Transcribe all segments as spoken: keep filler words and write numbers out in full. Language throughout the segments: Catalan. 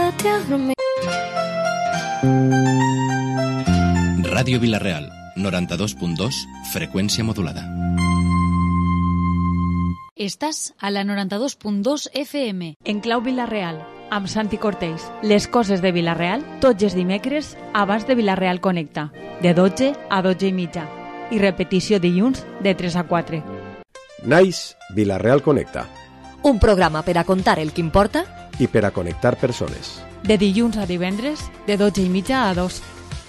tierra. Ràdio Vila-real, noranta-dos punt dos, freqüència modulada. Estàs a la noranta-dos punt dos F M. En clau Vila-real, amb Santi Cortells. Les coses de Vila-real, tots els dimecres, abans de Vila-real Connecta, de dotze a dotze i mitja. I repetició dilluns, de tres a quatre. Naix Vila-real Connecta. Un programa per a contar el que importa i per a connectar persones. De dilluns a divendres, de dotze i mitja a dos.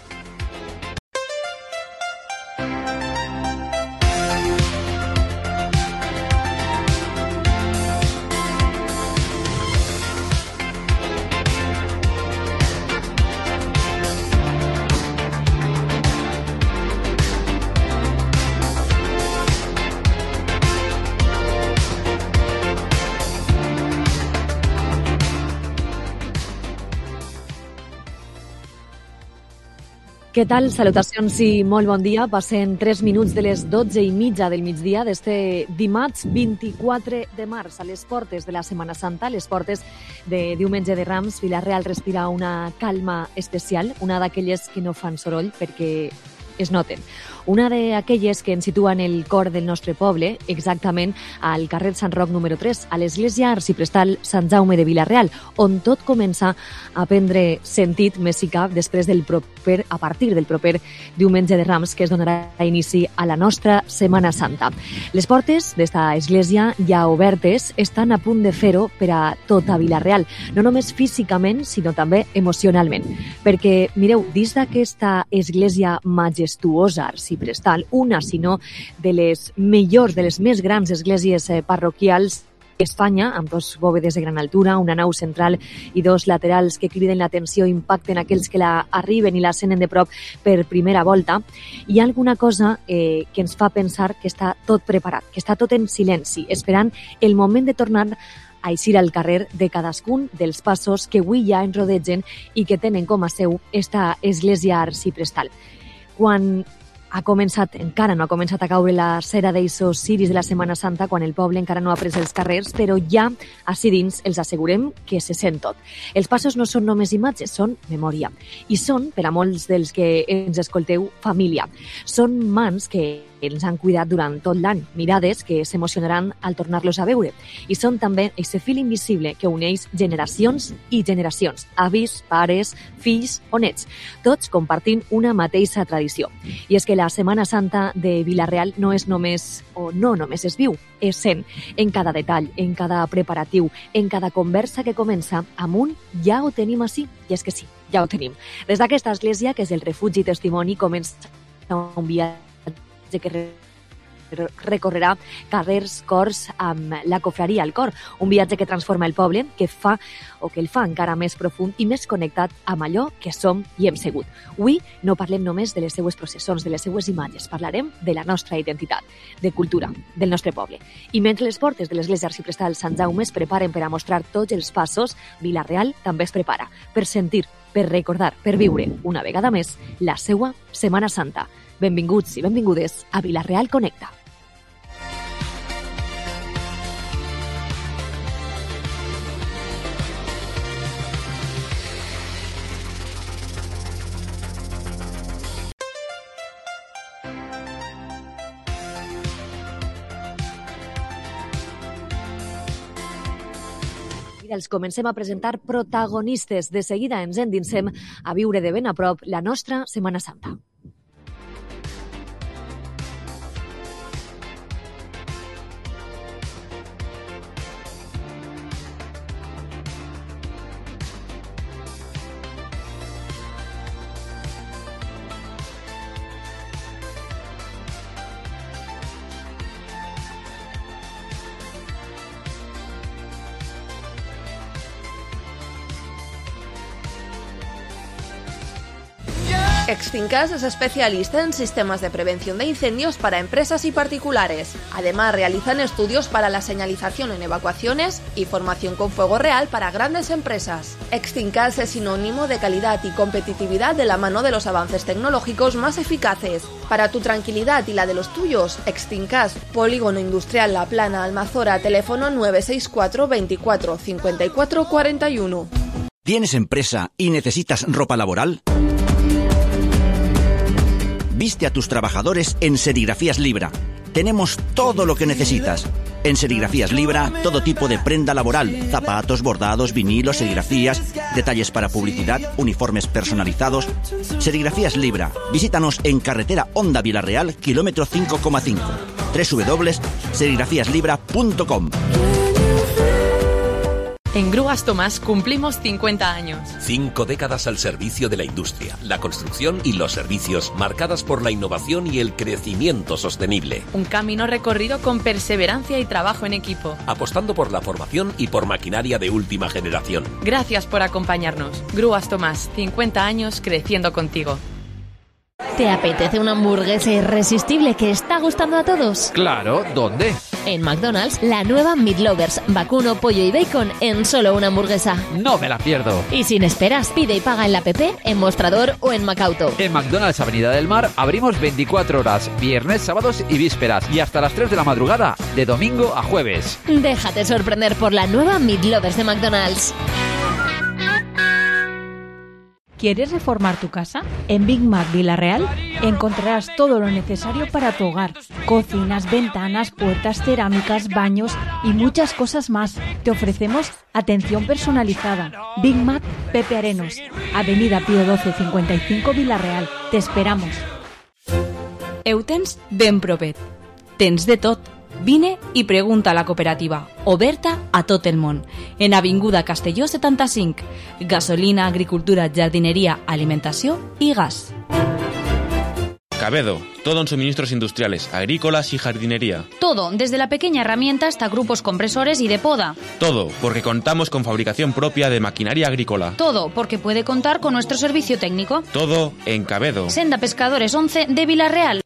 Què tal? Salutacions i molt bon dia. Passen tres minuts de les dotze i mitja del migdia d'este dimarts vint-i-quatre de març, a les portes de la Setmana Santa, a les portes de Diumenge de Rams. Vila-real respira una calma especial, una d'aquelles que no fan soroll perquè es noten. Una d'aquelles que ens situa en el cor del nostre poble, exactament al carrer Sant Roc número tres, a l'església arciprestal Sant Jaume de Vila-real, on tot comença a prendre sentit més i cap després del proper, a partir del proper Diumenge de Rams, que es donarà inici a la nostra Setmana Santa. Les portes d'esta església ja obertes estan a punt de fer-ho per a tota Vila-real, no només físicament, sinó també emocionalment. Perquè, mireu, dins d'aquesta església majestuosa, arciprestal, prestal, una, sinó de les millors, de les més grans esglésies parroquials d'Espanya, amb dos bòvedes de gran altura, una nau central i dos laterals que criden l'atenció i impacten aquells que la arriben i la senten de prop per primera volta. Hi ha alguna cosa eh, que ens fa pensar que està tot preparat, que està tot en silenci, esperant el moment de tornar a eixir al carrer de cadascun dels passos que avui ja ens rodegen i que tenen com a seu esta església arciprestal. Quan ha començat, encara no ha començat a caure la cera d'eixos ciris de la Setmana Santa, quan el poble encara no ha pres els carrers, però ja ací dins els assegurem que se sent tot. Els passos no són només imatges, són memòria. I són, per a molts dels que ens escolteu, família. Són mans que ens han cuidat durant tot l'any, mirades que s'emocionaran al tornar-los a veure. I són també aquest fil invisible que uneix generacions i generacions, avis, pares, fills o nets, tots compartint una mateixa tradició. I és que la Setmana Santa de Vila-real no és només, o no només es viu, és sent en cada detall, en cada preparatiu, en cada conversa que comença amb un ja ho tenim ací, i és que sí, ja ho tenim. Des d'aquesta església, que és el refugi i testimoni, comença un viatge que recorrerà carrers, cors amb la confraria al cor. Un viatge que transforma el poble, que fa o que el fa encara més profund i més connectat amb allò que som i hem sigut. Avui no parlem només de les seues processons, de les seues imatges, parlarem de la nostra identitat, de cultura, del nostre poble. I mentre les portes de l'església arciprestal Sant Jaume es preparen per a mostrar tots els passos, Vila-real també es prepara per sentir, per recordar, per viure una vegada més la seua Setmana Santa. Benvinguts i benvingudes a Vila-real Connecta. Els comencem a presentar protagonistes. De seguida ens endinsem a viure de ben a prop la nostra Setmana Santa. Extincas es especialista en sistemas de prevención de incendios para empresas y particulares. Además, realizan estudios para la señalización en evacuaciones y formación con fuego real para grandes empresas. Extincas es sinónimo de calidad y competitividad de la mano de los avances tecnológicos más eficaces. Para tu tranquilidad y la de los tuyos, Extincas, Polígono Industrial La Plana, Almazora, teléfono nueve seis cuatro veinticuatro cincuenta y cuatro cuarenta y uno. ¿Tienes empresa y necesitas ropa laboral? Viste a tus trabajadores en Serigrafías Libra. Tenemos todo lo que necesitas. En Serigrafías Libra, todo tipo de prenda laboral, zapatos, bordados, vinilos, serigrafías, detalles para publicidad, uniformes personalizados. Serigrafías Libra. Visítanos en carretera Honda Vilarreal, kilómetro cinco coma cinco. doble u doble u doble u punto serigrafías libra punto com. En Grúas Tomás cumplimos cincuenta años. Cinco décadas al servicio de la industria, la construcción y los servicios, marcadas por la innovación y el crecimiento sostenible. Un camino recorrido con perseverancia y trabajo en equipo. Apostando por la formación y por maquinaria de última generación. Gracias por acompañarnos. Grúas Tomás, cincuenta años creciendo contigo. ¿Te apetece una hamburguesa irresistible que está gustando a todos? Claro, ¿dónde? En McDonald's, la nueva Meat Lovers, vacuno, pollo y bacon en solo una hamburguesa. No me la pierdo. Y sin esperas, pide y paga en la app, en Mostrador o en Macauto. En McDonald's Avenida del Mar abrimos veinticuatro horas, viernes, sábados y vísperas, y hasta las tres de la madrugada, de domingo a jueves. Déjate sorprender por la nueva Meat Lovers de McDonald's. ¿Quieres reformar tu casa? En Big Mac Vilarreal encontrarás todo lo necesario para tu hogar. Cocinas, ventanas, puertas, cerámicas, baños y muchas cosas más. Te ofrecemos atención personalizada. Big Mac Pepe Arenos, Avenida Pío doce cincuenta y cinco Vilarreal. Te esperamos. Eutens ben propet. Tens de tot. Vine i pregunta a la cooperativa, oberta a tot el món, en Avinguda Castelló setanta-cinc. Gasolina, agricultura, jardinería, alimentació i gas. Cabedo, todo en suministros industriales, agrícolas y jardinería. Todo, desde la pequeña herramienta hasta grupos compresores y de poda. Todo, porque contamos con fabricación propia de maquinaria agrícola. Todo, porque puede contar con nuestro servicio técnico. Todo en Cabedo. Senda Pescadores once de Vilarreal.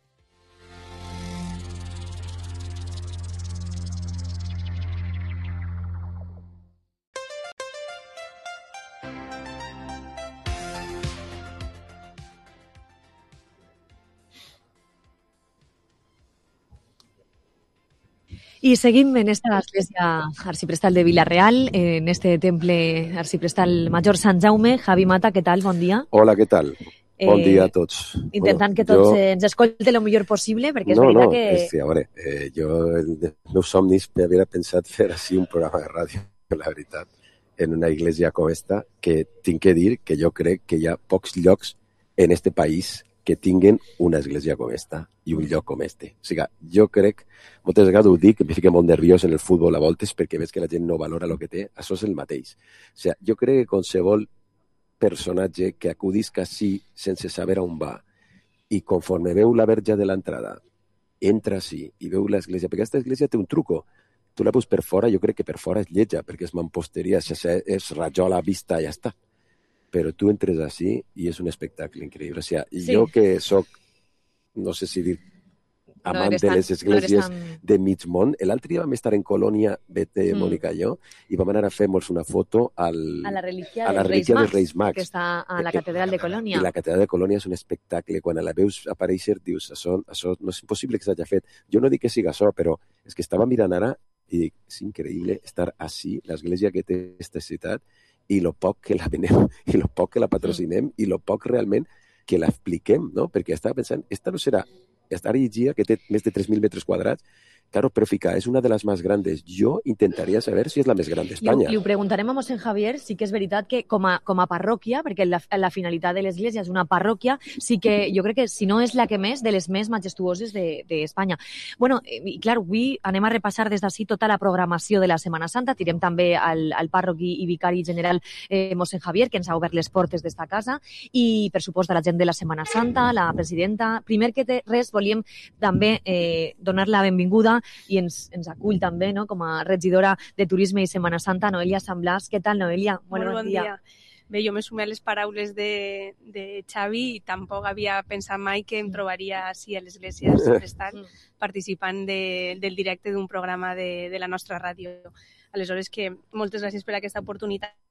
Y seguim en esta església arciprestal de Vilarreal, en este temple arciprestal Major Sant Jaume. Javi Mata, què tal? Bon dia. Hola, què tal? Bon eh, dia a tots. Intentant bueno, que tots jo... ens escolti el millor possible, perquè és no, veritat no, que... No, no, a veure, eh, jo els meus somnis m'havia pensat fer així un programa de ràdio, la veritat, en una església com esta, que tinc que dir que jo crec que hi ha pocs llocs en este país que tinguen una església com esta i un lloc com este. O sigui, jo crec, moltes vegades ho dic, em fica molt nerviós en el futbol a voltes perquè veig que la gent no valora el que té, això és el mateix. O sigui, jo crec que qualsevol personatge que acudisca així sense saber on va i conforme veu la verja de l'entrada, entra així i veu l'església, perquè aquesta església té un truco. Tu la veus per fora, jo crec que per fora és lletja, perquè és mamposteria, és rajola vista i ja està. Però tu entres així i és un espectacle increïble. O sigui, sí. Jo que soc, no sé si dir, amant no de les esglésies no tan... de mig món, l'altre dia vam estar en Colònia, Bete, mm. Mònica i jo, i vam anar a fer-nos una foto al, a la relíquia, a la dels, relíquia Reis dels Reis Mags, que està a la catedral de Colònia. I la catedral de Colònia és un espectacle. Quan la veus aparèixer, dius, això, això no és impossible que s'hagi fet. Jo no dic que sigui això, però és que estava mirant ara i dic, és increïble estar així, l'església que té aquesta ciutat, i lo poc que la venem, i lo poc que la patrocinem, mm. i lo poc realment que l'expliquem, no? Perquè estava pensant, esta no serà, esta llegia que té més de tres mil metres quadrats, claro, però fica, és una de les més grandes. Jo intentaria saber si és la més gran d'Espanya. Li ho preguntarem a mossèn Javier, sí que és veritat que com a, com a parròquia, perquè la, la finalitat de l'església és una parròquia, sí que jo crec que si no és la que més, de les més majestuoses d'Espanya. De, de bueno, i clar, avui anem a repassar des d'ací tota la programació de la Setmana Santa, tirem també al, al pàrroc i, i vicari general eh, mossèn Javier, que ens ha obert les portes d'esta casa, i per supost a la gent de la Setmana Santa, la presidenta. Primer que res, volíem també eh, donar la benvinguda i ens, ens acull també, no?, com a regidora de Turisme i Setmana Santa, Noelia Samblàs. Què tal, Noelia? Molt, Molt bon dia. dia. Bé, jo me sumé a les paraules de, de Xavi i tampoc havia pensat mai que em trobaria així a l'església arciprestal participant de, del directe d'un programa de, de la nostra ràdio. Aleshores, que moltes gràcies per aquesta oportunitat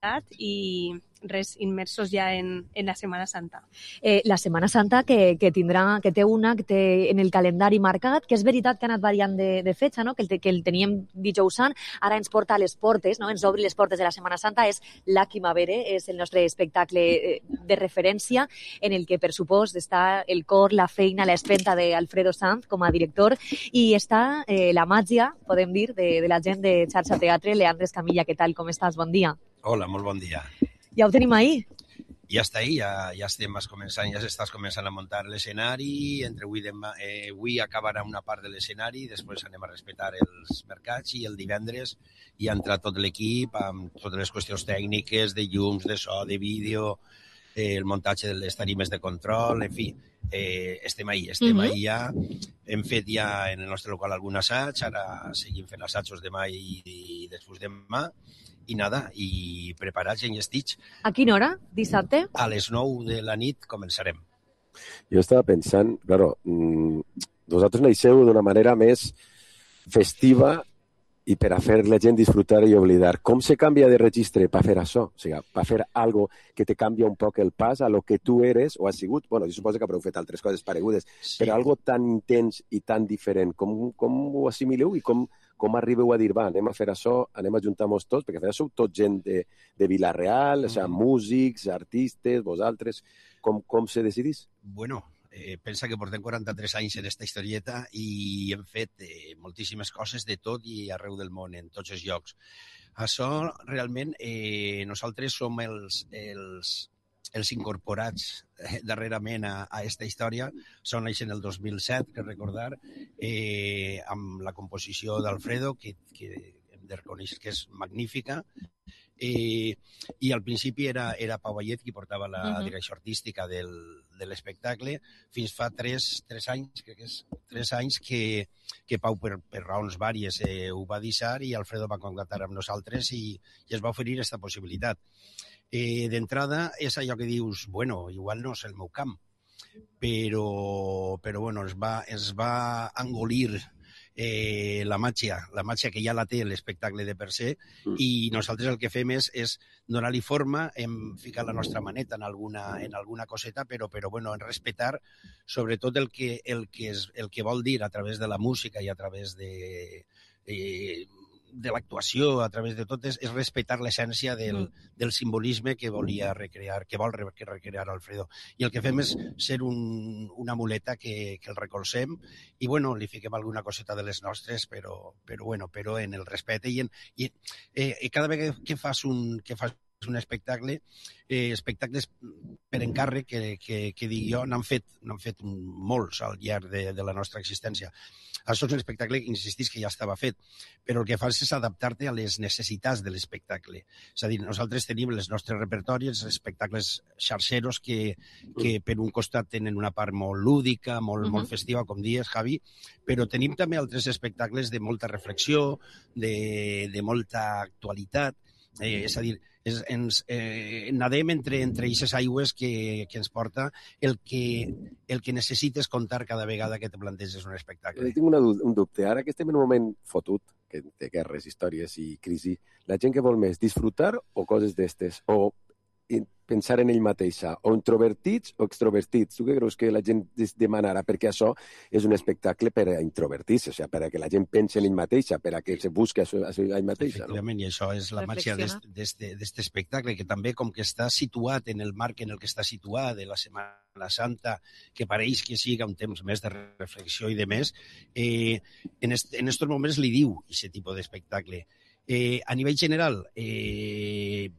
i res, immersos ja en, en la Setmana Santa. Eh, la Setmana Santa que, que tindrà, que té una que té en el calendari marcat, que és veritat que ha anat variant de, de fetge, no? que, el, que el teníem dijous sant, ara ens porta a les portes, no? ens obri les portes de la Setmana Santa, és La Quimavere, és el nostre espectacle de referència, en el que, per supost, està el cor, la feina, l'espenta d'Alfredo Sanz com a director, i està eh, la màgia, podem dir, de, de la gent de Xarxa Teatre. Leandre Escamilla, què tal, com estàs? Bon dia. Hola, molt bon dia. Ja ho tenim ahir? Ja està ahí, ja, ja estem començant, ja s'estàs començant a muntar l'escenari, entre avui, demà, eh, avui acabarà una part de l'escenari, després anem a respectar els mercats i el divendres hi ha entrat tot l'equip amb totes les qüestions tècniques, de llums, de so, de vídeo, eh, el muntatge de les tarimes de control, en fi, eh, estem ahí, estem uh-huh. ahí ja, hem fet ja en el nostre local algun assaig, ara seguim fent assajos demà i, i després demà, i nada, i preparats i enllestits. A quina hora, dissabte? A les nou de la nit començarem. Jo estava pensant, claro, mmm, vosaltres naixeu d'una manera més festiva i per a fer la gent disfrutar i oblidar. Com se canvia de registre per fer això? O sigui, per fer algo que te canvia un poc el pas a lo que tu eres o has sigut. Bueno, jo suposo que haureu fet altres coses paregudes, sí. Però algo tan intens i tan diferent. Com, com ho assimileu i com, com arribeu a dir, va, anem a fer això, anem a juntar-nos tots, perquè sou tot gent de, de Vila-real, mm. o sigui, músics, artistes, vosaltres, com, com se decidís? Bueno, eh, pensa que portem quaranta-tres anys en aquesta historieta i hem fet eh, moltíssimes coses de tot i arreu del món, en tots els llocs. Això, realment, eh, nosaltres som els... els els incorporats eh, darrerament a, a aquesta història. Són així en el dos mil set, que recordar, eh, amb la composició d'Alfredo, que, que hem de reconèixer que és magnífica, eh, i al principi era, era Pau Vallet qui portava la uh-huh. direcció artística del, de l'espectacle, fins fa tres, tres anys, crec que és tres anys que, que Pau, per, per raons vàries, eh, ho va deixar i Alfredo va contactar amb nosaltres i, i es va oferir aquesta possibilitat. Eh, d'entrada és allò que dius, bueno, igual no és el meu camp, però, però bueno, es va, es va engolir eh, la màgia, la màgia que ja la té l'espectacle de per se, mm. i nosaltres el que fem és, és donar-li forma, hem ficat la nostra maneta en alguna, en alguna coseta, però, però bueno, en respectar sobretot el que, el, que és, el que vol dir a través de la música i a través de... Eh, de l'actuació, a través de tot, és, és respectar l'essència del, del simbolisme que volia recrear, que vol recrear Alfredo. I el que fem és ser un, una muleta que, que el recolzem i, bueno, li fiquem alguna coseta de les nostres, però, però, bueno, però en el respecte i, en, i eh, cada vegada que fas un, que fas un espectacle, eh, espectacles per encàrrec que, que, que dic jo, n'han fet, n'han fet molts al llarg de, de la nostra existència. Això és un espectacle que insistís que ja estava fet, però el que fas és adaptar-te a les necessitats de l'espectacle. És a dir, nosaltres tenim els nostres repertoris, espectacles xarxeros que, que per un costat tenen una part molt lúdica, molt, uh-huh. molt festiva, com dies, Javi, però tenim també altres espectacles de molta reflexió, de, de molta actualitat, eh, és a dir, és, ens eh, nadem entre, entre aquestes aigües que, que ens porta el que, el que necessites contar cada vegada que te planteges un espectacle. Jo tinc una, un dubte. Ara que estem en un moment fotut, que té guerres, històries i crisi, la gent que vol més, disfrutar o coses d'estes? O pensar en ell mateixa, o introvertits o extrovertits. Tu què creus que la gent demanarà? Perquè això és un espectacle per a introvertir-se, o sigui, per a que la gent pensi en ell mateixa, per a que se busqui a ell mateixa. Efectivament, no? I això és la màgia d'aquest espectacle, que també com que està situat en el marc en el que està situat, de la Setmana Santa, que pareix que siga un temps més de reflexió i de més, eh, en aquests moments li diu aquest tipus d'espectacle. Eh, a nivell general, eh,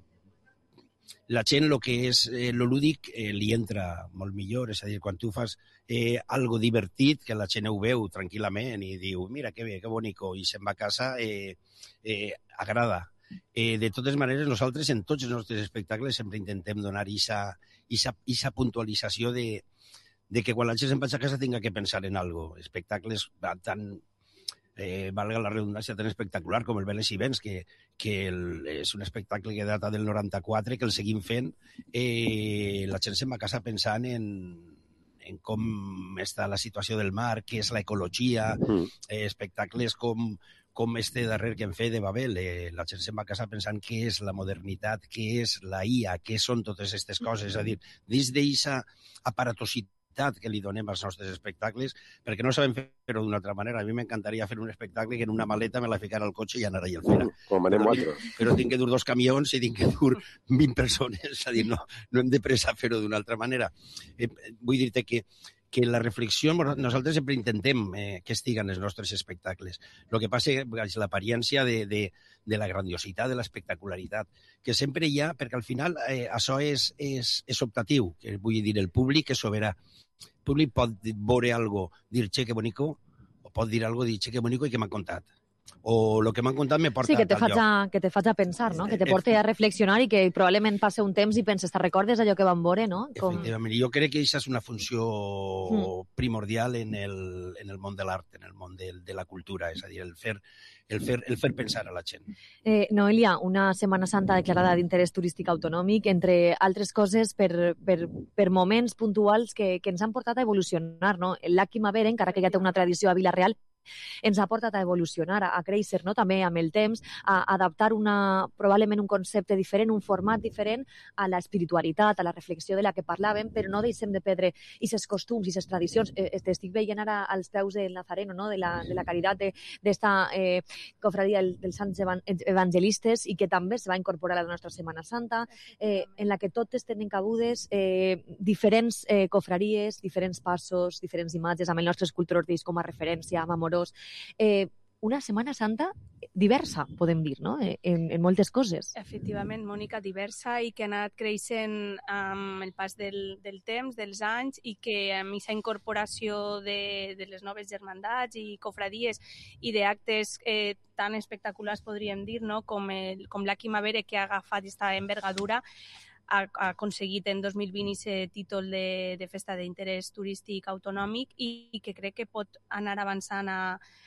la gent, el que és eh, lo lúdic, eh, li entra molt millor. És a dir, quan tu fas eh, algo divertit, que la gent ho veu tranquil·lament i diu, mira, que bé, que bonico, i se'n va a casa, eh, eh, agrada. Eh, de totes maneres, nosaltres en tots els nostres espectacles sempre intentem donar aquesta puntualització de, de que quan la gent se'n va a casa tinga que pensar en alguna cosa. Espectacles tan... Eh, valga la redundància, tan espectacular com el Veles i Vents, que, que el, és un espectacle que data del noranta-quatre, que el seguim fent. Eh, la gent se'n va a casa pensant en, en com està la situació del mar, què és l'ecologia, mm. eh, espectacles com, com este darrer que hem fet de Babel. Eh, la gent se'n va casar pensant què és la modernitat, què és la I A, què són totes aquestes coses. És a dir, dins d'aquesta aparatositat que li donem als nostres espectacles, perquè no sabem fer-ho d'una altra manera. A mi m'encantaria fer un espectacle que en una maleta me la ficara al cotxe i anara i el fera. Com anem però, però tinc que dur dos camions i tinc que dur vint persones. És a dir, no, no hem de pressa fer-ho d'una altra manera. Eh, vull dir-te que que la reflexió, nosaltres sempre intentem eh, que estiguen els nostres espectacles. El que passa és l'apariència de, de, de la grandiositat, de l'espectacularitat, que sempre hi ha, perquè al final eh, això és, és, és optatiu, que vull dir, el públic és soberà. El públic pot veure algo, dir, che, que bonico, o pot dir algo, dir, che, que bonico i que m'han contat. O el que m'han contat me porta sí, que te a tal faig a, que te faig a pensar, no? Que te porte a reflexionar i que probablement passe un temps i penses, te recordes allò que vam veure, no? Com... Efectivament, jo crec que això és una funció Mm. primordial en el, en el món de l'art, en el món de, de la cultura, és a dir, el fer, el, fer, el fer pensar a la gent. Eh, Noelia, una Setmana Santa declarada d'interès turístic autonòmic, entre altres coses per, per, per moments puntuals que, que ens han portat a evolucionar, no? L'Aki Mavere, encara que ja té una tradició a Vila-real, ens ha portat a evolucionar, a, a créixer, no? També amb el temps, a adaptar una, probablement un concepte diferent, un format diferent a la espiritualitat, a la reflexió de la que parlàvem, però no deixem de perdre aquests costums, aquestes tradicions. Eh, T'estic veient ara als peus del Nazareno, no? de, la, de la caritat d'esta eh, cofradia del, dels Sants Evangelistes, i que també se va incorporar a la nostra Setmana Santa, eh, en la que totes tenen cabudes eh, diferents eh, cofraries, diferents passos, diferents imatges, amb el nostre escultor Ortiz com a referència, amb Amorós. Eh, una Setmana Santa diversa, podem dir, no? En, en moltes coses. Efectivament, Mònica, diversa i que ha anat creixent amb el pas del, del temps, dels anys, i que amb aquesta incorporació de, de les noves germandats i cofradies i d'actes eh, tan espectaculars, podríem dir, no? com, el, com l'Aki Mavere, que ha agafat aquesta envergadura, ha, ha aconseguit en dos mil vint aquest títol de, de festa d'interès turístic autonòmic i, i que crec que pot anar avançant a,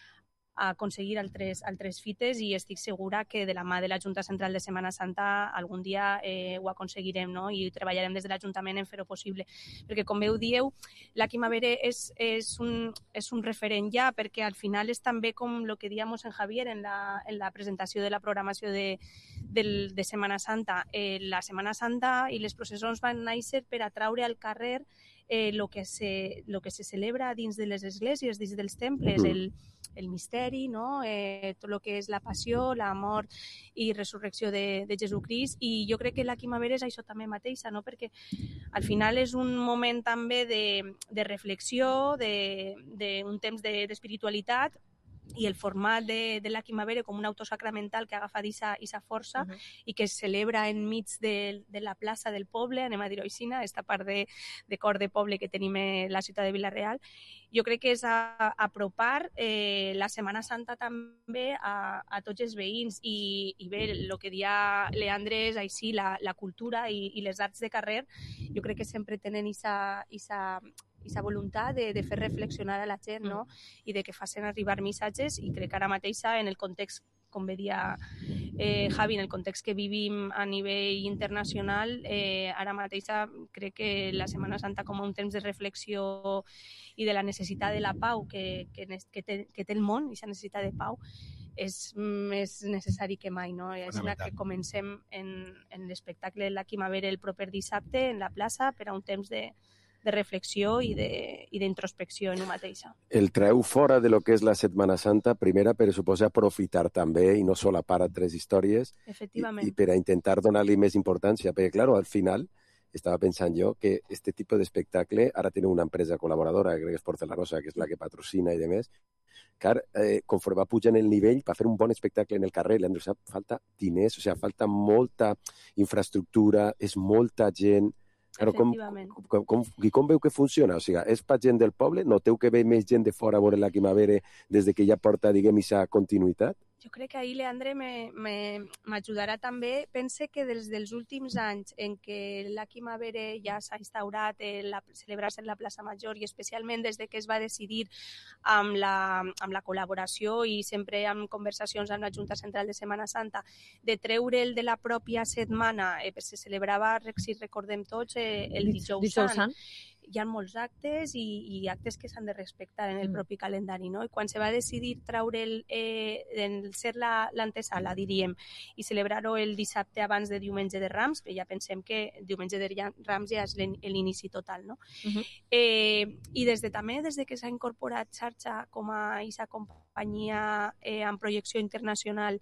a aconseguir altres, altres fites, i estic segura que de la mà de la Junta Central de Setmana Santa algun dia eh, ho aconseguirem, no? I treballarem des de l'Ajuntament en fer-ho possible. Perquè, com bé ho dieu, l'Aki Mavere és, és, un, és un referent ja, perquè al final és també com el que dèiem en Javier en la, en la presentació de la programació de, de, de Setmana Santa. Eh, la Setmana Santa i les processons van néixer per atraure al carrer eh, lo que se, lo que se celebra dins de les esglésies, dins dels temples, Mm. el, el misteri, no? eh, tot el que és la passió, la mort i resurrecció de, de Jesucrist, i jo crec que l'Aki Mavere és això també mateixa, no? Perquè al final és un moment també de, de reflexió, de, de un temps de- d'espiritualitat, i el format de, de l'Aki Mavere com un autor sacramental que ha agafat aquesta força uh -huh. i que es celebra enmig de, de la plaça del poble, anem a dir-ho així, esta part de, de cor de poble que tenim a la ciutat de Vila-real. Jo crec que és a, a apropar eh, la Setmana Santa també a, a tots els veïns, i, i bé, el que dia Leandre és així, la, la cultura i, i les arts de carrer, jo crec que sempre tenen aquesta aquesta voluntat de, de fer reflexionar a la gent, no? I de que facin arribar missatges, i crec que ara mateixa en el context, com bé dia eh, Javi, en el context que vivim a nivell internacional, eh, ara mateixa crec que la Setmana Santa com a un temps de reflexió i de la necessitat de la pau que, que, que, té, que té el món, i aquesta necessitat de pau, és més necessari que mai, no? És una que comencem en, en l'espectacle de l'Aki Mavere el proper dissabte en la plaça per a un temps de de reflexió i de- i d'introspecció en un mateixa. El treu fora de lo que és la Setmana Santa, primera, per suposa aprofitar també i no solapar altres històries Efectivament. i per a intentar donar-li més importància, perquè, claro, al final estava pensant jo que este tipus d'espectacle ara té una empresa col·laboradora, crec que és Porcelanosa, que és la que patrocina i demés. Clar, eh, conforme va pujant el nivell, per fer un bon espectacle en el carrer, Leandro, o sea, falta diners, o sea, falta molta infraestructura, és molta gent. Claro, com, Efectivament. com, com, I com veu que funciona? O sigui, és per gent del poble? Noteu que ve més gent de fora a veure l'Aki Mavere des de que ja porta, diguem, aquesta continuïtat? Jo crec que ahir Leandre me- me- m'ajudarà també. Pense que des dels últims anys en què l'Aki Mavere ja s'ha instaurat eh, la, celebrar-se en la plaça Major, i especialment des de que es va decidir amb la, amb la col·laboració i sempre amb conversacions amb la Junta Central de Setmana Santa, de treure'l de la pròpia setmana, eh, se celebrava, si recordem tots, eh, el dijous, Dijous Sant. Sant. hi ha molts actes i, i actes que s'han de respectar en el propi calendari, no? I quan se va decidir traure el, eh, el ser l'antesala, diríem, i celebrar-ho el dissabte abans de Diumenge de Rams, que ja pensem que Diumenge de Rams ja és l'inici total, no? Uh-huh. eh, I des de també, des de que s'ha incorporat xarxa com a aquesta companyia eh, amb projecció internacional,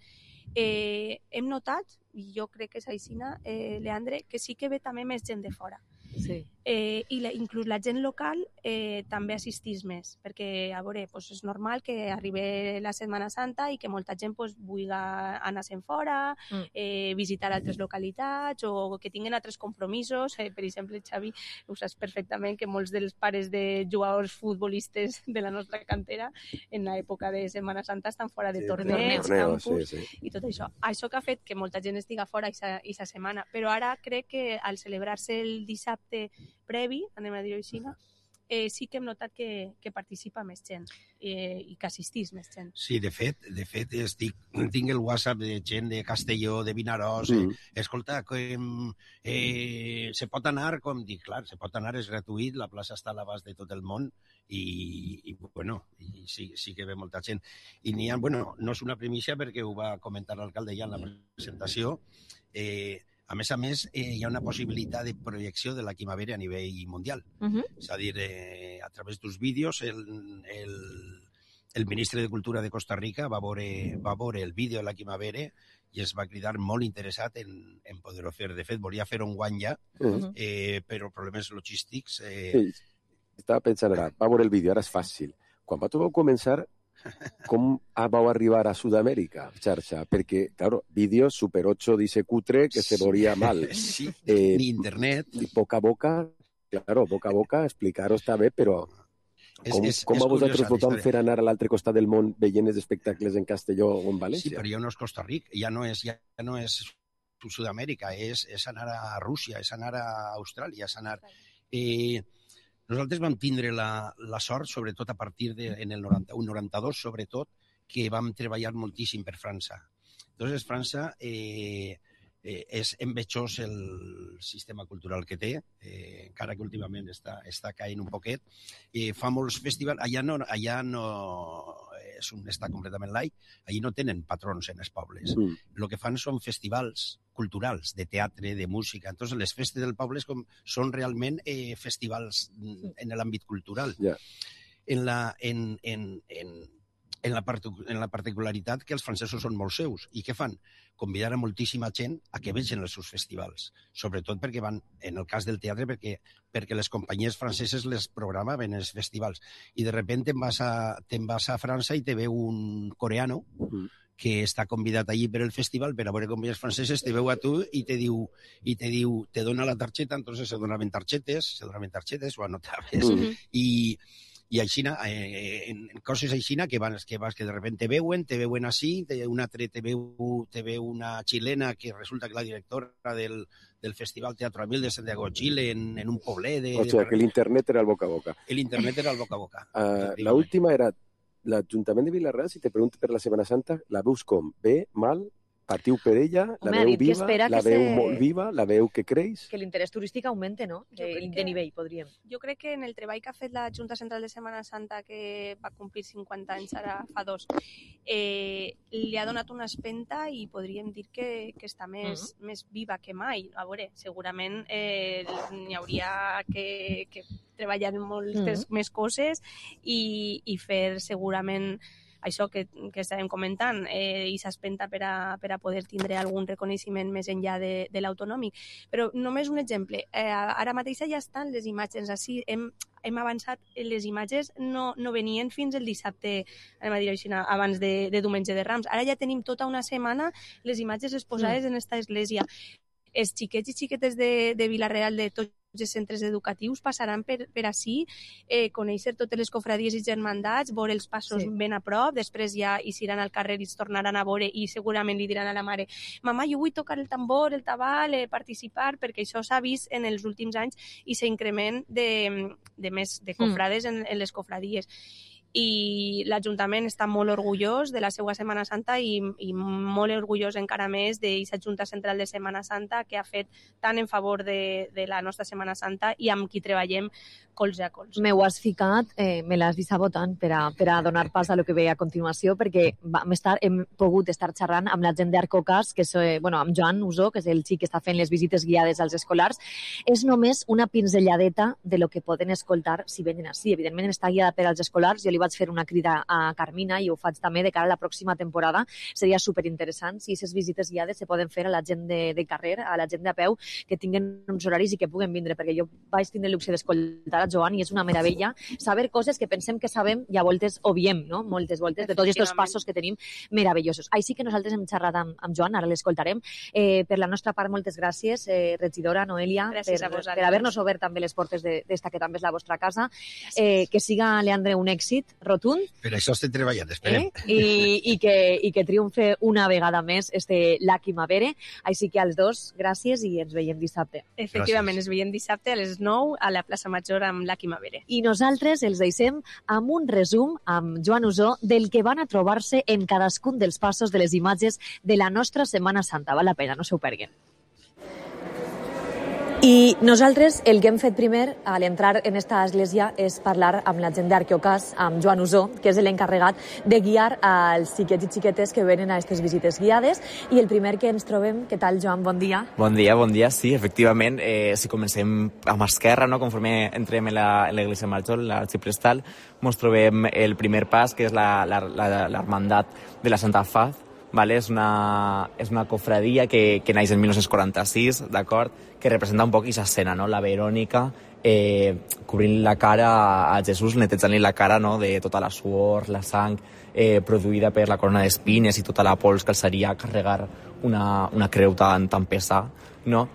eh, hem notat, i jo crec que és aixina, eh, Leandre, que sí que ve també més gent de fora. Sí. Eh, i la, inclús la gent local eh, també assistís més, perquè a veure, pues, és normal que arribi la Setmana Santa i que molta gent pues, vulgui anar-se'n fora, mm. eh, visitar altres localitats o que tinguin altres compromisos. Eh, per exemple, Xavi, ho saps perfectament que molts dels pares de jugadors futbolistes de la nostra cantera en l'època de Setmana Santa estan fora de sí, torneigs, torneo, campus sí, sí. i tot això. Això que ha fet que molta gent estiga fora aquesta setmana, però ara crec que al celebrar-se el dissabte previ, anem a dir-ho així, eh, sí que hem notat que, que participa més gent eh, i que assistís més gent. Sí, de fet, de fet estic, tinc el WhatsApp de gent de Castelló, de Vinaròs, mm. eh, escolta, com, eh, se pot anar, com dic, clar, se pot anar, és gratuït, la plaça està a l'abast de tot el món i, i bueno, i sí, sí que ve molta gent. I n'hi ha, bueno, no és una primícia perquè ho va comentar l'alcalde ja en la presentació, eh, a més a més, eh, hi ha una possibilitat de projecció de la Quimavera a nivell mundial. Uh-huh. És a dir, eh, a través dels vídeos, el, el, el ministre de Cultura de Costa Rica va veure, va veure el vídeo de la Quimavera i es va cridar molt interessat en, en poder-ho fer. De fet, volia fer un guany ja, uh-huh. eh, però problemes logístics... Eh... Sí, estava pensant ara, va veure el vídeo, ara és fàcil. Quan va tot començar, com vau arribar a Sud-amèrica, xarxa? Perquè, claro, vídeos super ocho dice cutre que se veria mal. Sí, eh, ni internet. I boca a boca, claro, boca a boca, explicar-ho està bé, però com, és, és, com a vosaltres tothom fer anar a l'altre costat del món veient els espectacles en Castelló o en València? Sí, però ja no és Costa Rica, ja no és, ja no és Sud-amèrica, és, és anar a Rússia, és anar a Austràlia, és anar... Eh, Nosaltres vam tindre la, la sort, sobretot a partir de, en el noranta-u noranta-dos, sobretot, que vam treballar moltíssim per França. Entonces, França eh, eh, és envejós el sistema cultural que té, eh, encara que últimament està, està caient un poquet. Eh, fa molts festivals, allà no, allà no és un estat completament laic, allà no tenen patrons en els pobles. Mm. El que fan són festivals culturals, de teatre, de música. Entonces, les festes del poble com, són realment eh, festivals en l'àmbit cultural. Yeah. En, la, en, en, en, en, la part, en la particularitat que els francesos són molt seus. I què fan? Convidar a moltíssima gent a que vegin els seus festivals. Sobretot perquè van, en el cas del teatre, perquè, perquè les companyies franceses les programaven els festivals. I de repente te'n vas, a, te'n vas a França i te veu un coreano mm. que està convidat allí per el festival per a veure companyies franceses, te veu a tu i te diu, i te diu, te dona la targeta, entonces se donaven targetes, se donaven targetes, ho anotaves, mm-hmm. i, i així, eh, en coses així que vas, que vas, que de repente te veuen, te veuen així, te, una altra te veu, te veu una xilena que resulta que la directora del, del Festival Teatro Amil de Santiago de Chile en, en un poblet de... O sigui, que l'internet era el boca a boca. L'internet era el boca a boca. Uh, la última era l'Ajuntament de Vila-real, si te pregunto per la Setmana Santa, la veus com? Bé, mal, patiu per ella, la Home, veu viva, la veu se... molt viva, la veu que creix? Que l'interès turístic augmente, no? De, de que, nivell, podríem. Jo crec que en el treball que ha fet la Junta Central de Setmana Santa, que va complir cinquanta anys, ara fa dos, eh, li ha donat una espenta i podríem dir que, que està més, uh-huh. més viva que mai. A veure, segurament eh, n'hi hauria que, que treballar en moltes uh-huh. més coses i, i fer segurament això que, que estàvem comentant, eh, i s'espenta per, a, per a poder tindre algun reconeixement més enllà de, de l'autonòmic. Però només un exemple. Eh, ara mateix ja estan les imatges així. Hem, hem avançat, les imatges no, no venien fins el dissabte, anem a dir així, abans de, de Diumenge de Rams. Ara ja tenim tota una setmana les imatges exposades mm. en esta església. Els xiquets i xiquetes de, de Vila-real, de tots els centres educatius, passaran per, per ací, eh, conèixer totes les cofradies i germandats, veure els passos sí. ben a prop, després ja hi iran al carrer i es tornaran a veure i segurament li diran a la mare, mamà, jo vull tocar el tambor, el tabal, eh, participar, perquè això s'ha vist en els últims anys i s'increment de, de més de cofrades mm. en, en les cofradies. i l'Ajuntament està molt orgullós de la seva Setmana Santa i, i molt orgullós encara més d'aquesta Junta Central de Setmana Santa que ha fet tant en favor de, de la nostra Setmana Santa i amb qui treballem colze a colze. Me ho has ficat, eh, me l'has deixat votant per a, per a donar pas a lo que ve a continuació, perquè vam estar, hem pogut estar xerrant amb la gent d'Arcocas, que és, eh, bueno, amb Joan Usó, que és el xic que està fent les visites guiades als escolars. És només una pinzelladeta de lo que poden escoltar si venen així. Evidentment està guiada per als escolars. Jo li vaig fer una crida a Carmina i ho faig també de cara a la pròxima temporada. Seria superinteressant si aquestes visites guiades se poden fer a la gent de, de carrer, a la gent de a peu, que tinguen uns horaris i que puguen vindre, perquè jo vaig tindre el luxe d'escoltar a Joan i és una meravella saber coses que pensem que sabem i a voltes obviem, no? Moltes voltes, de tots aquests passos que tenim meravellosos. Així que nosaltres hem xerrat amb, amb Joan, ara l'escoltarem. Eh, per la nostra part, moltes gràcies, eh, regidora Noelia, gràcies per, a vosaltres. per haver-nos obert també les portes d'esta que també és la vostra casa. Eh, que siga, Leandre, un èxit rotund. Per això estem treballant, esperem. Eh? I, i, que, I que triomfe una vegada més este Lucky Mavere. Així que als dos, gràcies i ens veiem dissabte. Efectivament, ens veiem dissabte a les nou a la plaça Major amb Lucky Mavere. I nosaltres els deixem amb un resum amb Joan Usó del que van a trobar-se en cadascun dels passos de les imatges de la nostra Setmana Santa. Val la pena, no s'ho perguen. I nosaltres el que hem fet primer a l'entrar en esta església és parlar amb la gent d'Arqueocas, amb Joan Usó, que és l'encarregat de guiar als xiquets i xiquetes que venen a aquestes visites guiades. I el primer que ens trobem, què tal, Joan? Bon dia. Bon dia, bon dia, sí, efectivament. Eh, si comencem amb esquerra, no? Conforme entrem en l'església major, l'arxiprestal, ens trobem el primer pas, que és l'hermandat de la Santa Faz. Vale, és una, és una cofradia que, que naix en dinou quaranta-sis, d'acord? Que representa un poc aquesta escena, no? La Verònica eh, cobrint la cara a Jesús, netejant-li la cara, no? De tota la suor, la sang eh, produïda per la corona d'espines i tota la pols que els seria carregar una, una creu tan, tan pesada, no?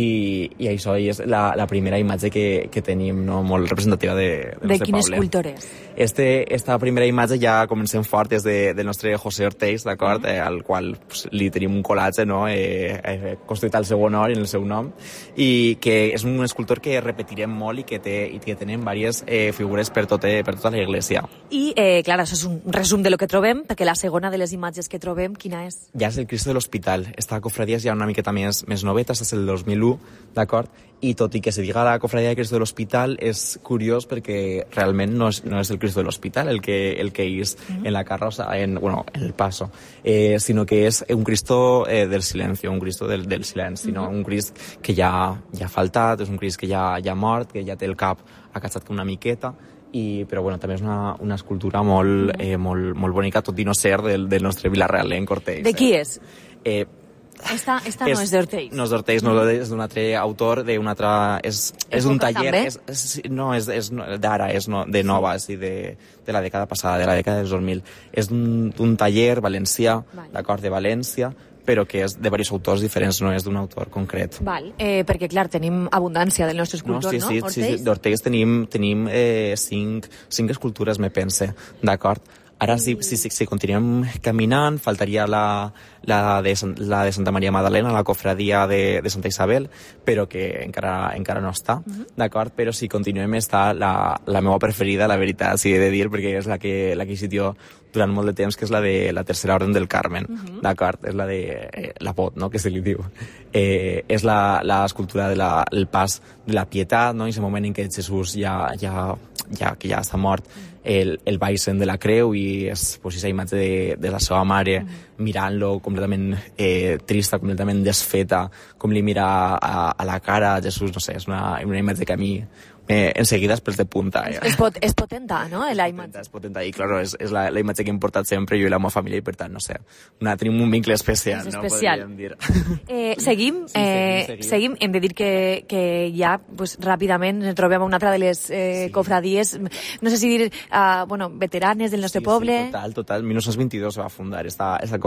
I, i això és la, la primera imatge que, que tenim, no? Molt representativa de, de, de nostre quin poble. escultor és? Este, esta primera imatge ja comencem fort des de, del nostre José Orteix, d'acord? Mm. Eh, al qual pues, li tenim un col·latge, no? Eh, eh, construït al seu honor i en el seu nom, i que és un escultor que repetirem molt i que, té, i que tenen diverses eh, figures per, tot, per tota l'església. I, eh, clar, això és un resum de lo que trobem, perquè la segona de les imatges que trobem, quina és? Ja és el Cristo de l'Hospital. Esta cofradia és ja una miqueta més, més noveta, és el dos mil u, d'acord? I tot i que se diga la cofradia de Cristo de l'Hospital, és curiós perquè realment no és, no és el Cristo de l'Hospital el que, el que és mm-hmm. en la carroza, en, bueno, en el paso, eh, sinó que és un Cristo eh, del silenci, un Cristo del, del silenci, mm-hmm. no? Un Crist que ja, ja ha faltat, és un Crist que ja, ja ha mort, que ja té el cap acatxat una miqueta, i, però bueno, també és una, una escultura molt, eh, molt, molt bonica, tot i no ser del, del nostre Vilareal, eh, en Corteix. De qui és? Eh, Esta, esta no és d'Orteix. No és d'Orteix, no és d'un altre autor, d'un altre... És, és un taller... És, és, no, és, és d'ara, és no, de nova, sí. de, de la dècada passada, de la dècada dels dos mil. És d'un taller valencià, vale. D'acord, de València, però que és de diversos autors diferents, no és d'un autor concret. Val, eh, perquè clar, tenim abundància del nostre escultor, no? Sí, sí, no? Sí, sí, d'Orteix tenim, tenim eh, cinc, cinc escultures, me pense, d'acord? Ara, si, si, si, si continuem caminant, faltaria la, la, de, la de Santa Maria Magdalena, la cofradia de, de Santa Isabel, però que encara, encara no està, uh-huh. d'acord? Però si continuem està la, la meva preferida, la veritat, si he de dir, perquè és la que, la que he jo durant molt de temps, que és la de la Tercera Orden del Carmen, uh-huh. d'acord? És la de eh, la pot, no?, que se li diu. Eh, és l'escultura del de pas de la pietat, no?, i aquest moment en què Jesús ja, ja, ja, que ja està mort, el, el baixen de la creu i és pues, aquesta imatge de, de la seva mare uh-huh. mirant-lo completament eh, trista, completament desfeta, com li mira a, a la cara a Jesús, no sé, és una, una imatge que a mi eh, enseguida és pels de punta. Eh? És, pot, és potenta, no? La imatge. És potenta, i clar, és, és la, la imatge que hem portat sempre jo i la meva família, i per tant, no sé, una, tenim un vincle especial, és no? Especial. Podríem dir. Eh, seguim, sí, eh, seguim, seguim. seguim, hem de dir que, que ja pues, ràpidament ens trobem a una altra de les eh, sí. cofradies, no sé si dir, uh, bueno, veteranes del nostre sí, poble. Sí, total, total, dinou vint-i-dos va fundar esta, esta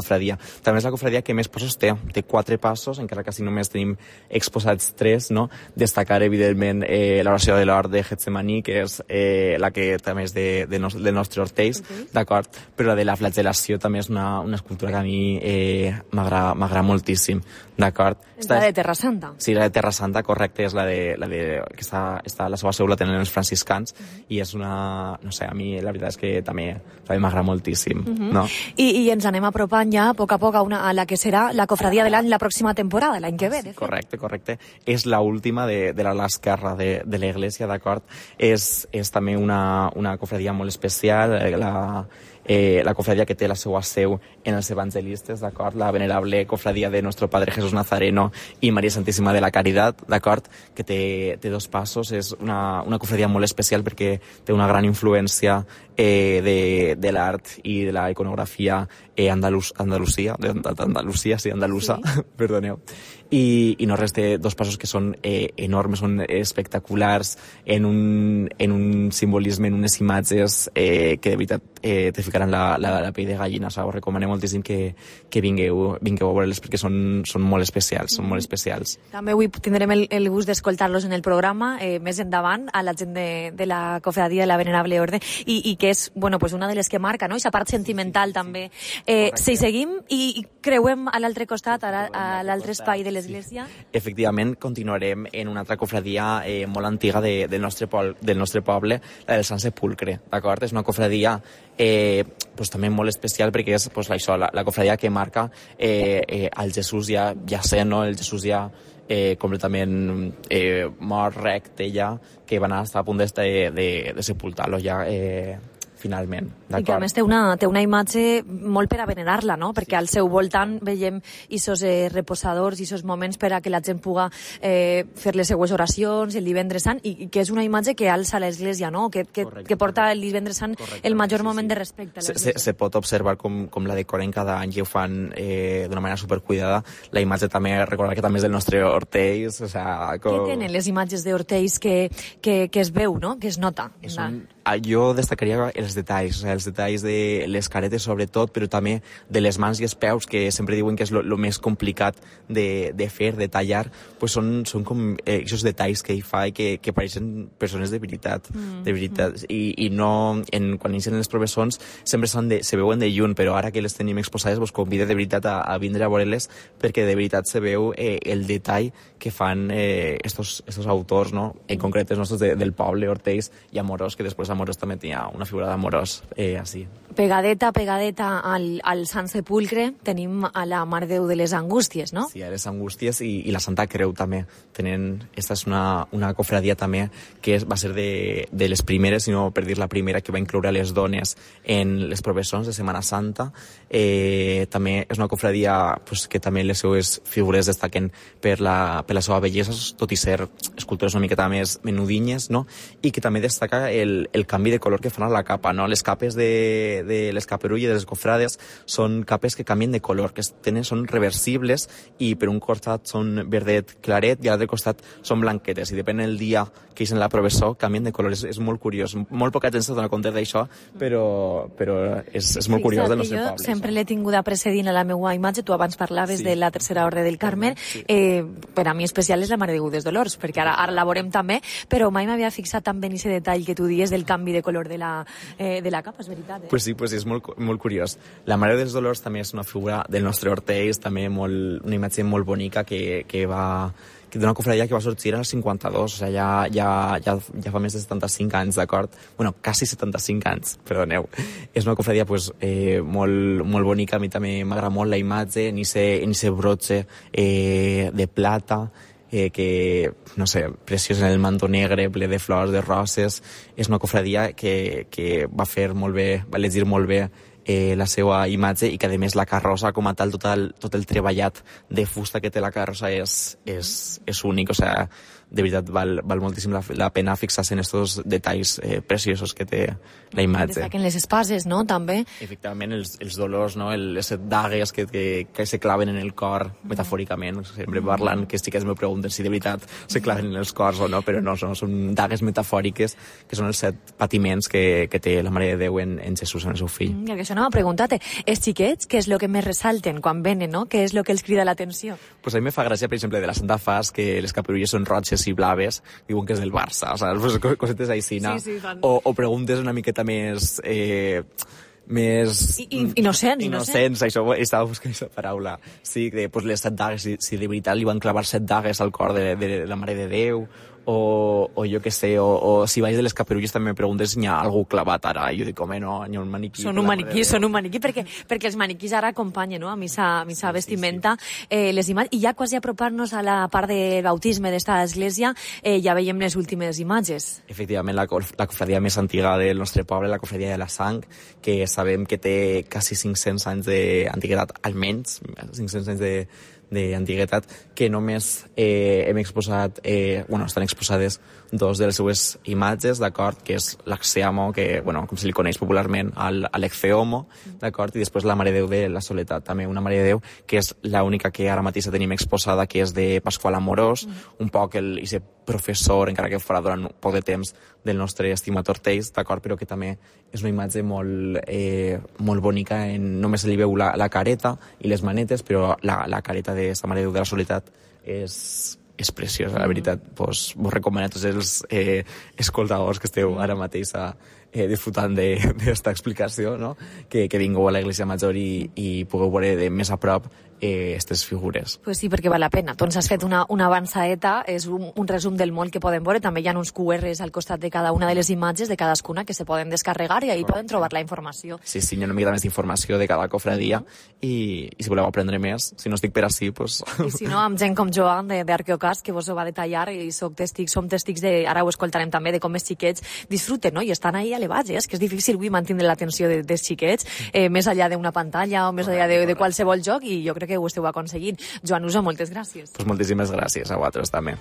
cofradia. També és la cofradia que més passos té, té quatre passos, encara que si només tenim exposats tres, no? Destacar, evidentment, eh, l'oració de l'hort de Getsemaní, que és eh, la que també és de, de, nos, de nostre Ortells, okay. D'acord? Però la de la flagel·lació també és una, una escultura que a mi eh, m'agrada moltíssim, d'acord? És la de Terra Santa. Sí, la de Terra Santa, correcte, és la de, la de que està, està la seva seu la tenen els franciscans, uh-huh. I és una, no sé, a mi la veritat és que també, també m'agrada moltíssim, uh-huh. No? I, I ens anem apropant ja a poc a poc a, una, a la que serà la cofradia de l'any la pròxima temporada, l'any que ve. Sí, correcte, correcte. És l'última de, de l'ala esquerra de, de l'església, d'acord? És, és també una, una cofradia molt especial, la, eh, la cofradia que té la seva seu en els evangelistes, d'acord? La venerable cofradia de Nuestro Padre Jesús Nazareno i Maria Santíssima de la Caritat, d'acord? Que té, té dos passos, és una, una cofradia molt especial perquè té una gran influència eh, de, de l'art i de la iconografia eh, andalus, Andalusia, d'Andalusia, sí, andalusa, sí. Perdoneu. I, i no res, té dos passos que són eh, enormes, són espectaculars, en un, en un simbolisme, en unes imatges eh, que de veritat eh, te ficaran la, la, la pell de gallina. O sigui, us recomanem moltíssim que, que vingueu, vingueu a veure-les perquè són, són molt especials, són molt especials. També avui tindrem el, el gust d'escoltar-los en el programa eh, més endavant a la gent de, de la cofradia de la Venerable Orde i, i que és, bueno, pues una de les que marca, no? Aquesta part sentimental també. Eh, si seguim i creuem a l'altre costat, a, a l'altre espai de l'església. Sí. Efectivament, continuarem en una altra cofradia eh, molt antiga de, del, nostre pol, del nostre poble, la del Sant Sepulcre, d'acord? És una cofradia eh, pues, també molt especial perquè és pues, això, la, la cofradia que marca eh, eh, el Jesús ja, ja sent, no? El Jesús ja eh, completament eh, mort, recte ja, que van estar a punt de, de, de sepultar-lo ja eh, finalment. I que a més té una, té una imatge molt per a venerar-la, no? Perquè al seu voltant veiem isos eh, reposadors, isos moments per a que la gent puga eh, fer les seues oracions el divendres sant i, i que és una imatge que alça l'església, no? Que, que, que porta el divendres sant el major moment de respecte a l'església. Se, se pot observar com, com la decoren cada any i ho fan eh, d'una manera supercuidada. La imatge també, recordar que també és del nostre Ortells, o sea, com... Què tenen les imatges d'Ortells que, que, que es veu, no? Que es nota? És un... Jo destacaria els detalls, o sigui, els detalls de les caretes sobretot, però també de les mans i els peus, que sempre diuen que és el més complicat de, de fer, de tallar, pues són, són com eh, aquests detalls que hi fa i que, que pareixen persones de veritat, mm. de veritat. Mm. I, i no, en, quan inicien les professons sempre de, se veuen de lluny, però ara que les tenim exposades vos convido de veritat a, a vindre a veure-les perquè de veritat se veu eh, el detall que fan eh, estos, estos autors, no? En concret els nostres de, del poble, Ortells i Amorós, que després Amorós també tenia una figura d'Amorós eh, així. Pegadeta, pegadeta al, al Sant Sepulcre tenim a la Mare de Déu de les Angústies, no? Sí, a les Angústies i, i la Santa Creu també. Tenen, esta és una, una cofradia també que va ser de, de les primeres, sinó per dir la primera, que va incloure les dones en les professons de Setmana Santa. Eh, també és una cofradia pues, que també les seues figures destaquen per la, per la seva bellesa, tot i ser escultures una miqueta més menudinyes, no? I que també destaca el, el canvi de color que fan a la capa, no? Les capes de de les caperull i de les cofrades són capes que canvien de color, que tenen, són reversibles i per un costat són verdet claret i a l'altre costat són blanquetes i depèn del dia que és en la professó canvien de color, és, és molt curiós, molt poca gent se dona compte d'això, però, però és, és molt curiós del nostre jo poble. Sempre l'he tinguda precedint a la meva imatge, tu abans parlaves sí. de la Tercera Orde del Carme, sí. eh, per a mi especial és la Mare de Déu dels Dolors, perquè ara, ara la veurem també, però mai m'havia fixat també en aquest detall que tu dies del canvi de color de la, eh, de la capa, és veritat. Eh? Pues sí, pues és molt, molt curiós. La Mare dels Dolors també és una figura del nostre Ortells, també molt, una imatge molt bonica que, que va d'una cofradia que va sorgir en el cinquanta-dos, o sigui, ja, ja, ja, ja fa més de setanta-cinc anys, d'acord? Bueno, quasi setanta-cinc anys, perdoneu. És una cofradia pues, eh, molt, molt bonica, a mi també m'agrada molt la imatge, en ese brotxe eh, de plata, eh, que, no sé, preciós en el manto negre, ple de flors, de roses. És una cofradia que, que va fer molt bé, va elegir molt bé eh, la seva imatge i que, a més, la carrossa com a tal, tot el, tot el treballat de fusta que té la carrossa és, és, és únic. O sigui, de veritat val, val moltíssim la, la pena fixar-se en aquests detalls eh, preciosos que té la imatge. Destaquen les espases, no?, també. Efectivament, els, els dolors, no?, el, les dagues que, que, que se claven en el cor, metafòricament, sempre parlant, que sí que es me pregunten si de veritat se claven en els cors o no, però no, no són dagues metafòriques, que són els set patiments que, que té la Mare de Déu en, en Jesús, en el seu fill. Mm, que això no m'ha preguntat, els xiquets, què és el que més ressalten quan venen, no?, què és el que els crida l'atenció? Pues a mi me fa gràcia, per exemple, de la Santa Fas, que les capirulles són roges i blaves, diuen que és del Barça, o sigui, pues, cosetes així, no? Sí, sí, fan... o, o preguntes una miqueta més... Eh, més... I, innocents, innocents, això, estava buscant aquesta paraula. Sí, de, pues, les set dagues, si, si de veritat li van clavar set dagues al cor de, de, de la Mare de Déu, o, o jo què sé, o, o si vaig de les capirulles també me preguntes si hi ha algú clavat ara, i jo dic, home, no, hi ha un maniquí. Són un maniquí, són un maniquí, perquè, perquè els maniquís ara acompanyen, no?, a missa, a missa sí, vestimenta, sí, sí. Eh, les imatges, i ja quasi apropar-nos a la part del bautisme d'esta església, eh, ja veiem les últimes imatges. Efectivament, la, la cofradia més antiga del nostre poble, la cofradia de la Sang, que sabem que té quasi cinc-cents anys d'antiguitat, almenys cinc-cents anys de d'antiguitat, que només eh, hem exposat, eh, bueno, estan exposades dos de les seues imatges, d'acord, que és l'Axiamo, que, bueno, com se li coneix popularment, l'Ecceomo, d'acord, i després la Mare de Déu de la Soledat, també una Mare de Déu, que és l'única que ara mateix tenim exposada, que és de Pasqual Amorós, mm. un poc el, i ser professor, encara que farà durant poc de temps, del nostre estimat Ortells, d'acord, però que també és una imatge molt, eh, molt bonica, en, només se li veu la, la careta i les manetes, però la, la careta de sa Mare de Déu de la Soledat és, és preciosa, la veritat. Pues, vos recomano a tots els eh, escoltadors que esteu ara mateix a, eh, disfrutant d'esta explicació, no? que, que vingueu a l'Església Major i, i pugueu veure de més a prop aquestes eh, figures. Pues sí, perquè val la pena. Tu ens has fet una, una avançaeta, és un, un resum del molt que podem veure. També hi ha uns Q Rs al costat de cada una de les imatges, de cadascuna, que se poden descarregar i ahí poden trobar la informació. Sí, sí, hi ha una mica més d'informació de cada cofradia i, i si voleu aprendre més, si no estic per ací, pues... I si no, amb gent com Joan d'Arqueocast, que vos ho va detallar, i soc testics, som testics de, ara ho escoltarem també, de com els xiquets disfruten, no? I estan ahí elevats, eh? És que és difícil avui mantenir l'atenció de, dels xiquets, eh, més enllà d'una pantalla o més enllà de, de qualsevol joc, i jo crec que ho esteu aconseguint. Joan Uso, moltes gràcies. Pues moltíssimes gràcies a vosaltres també.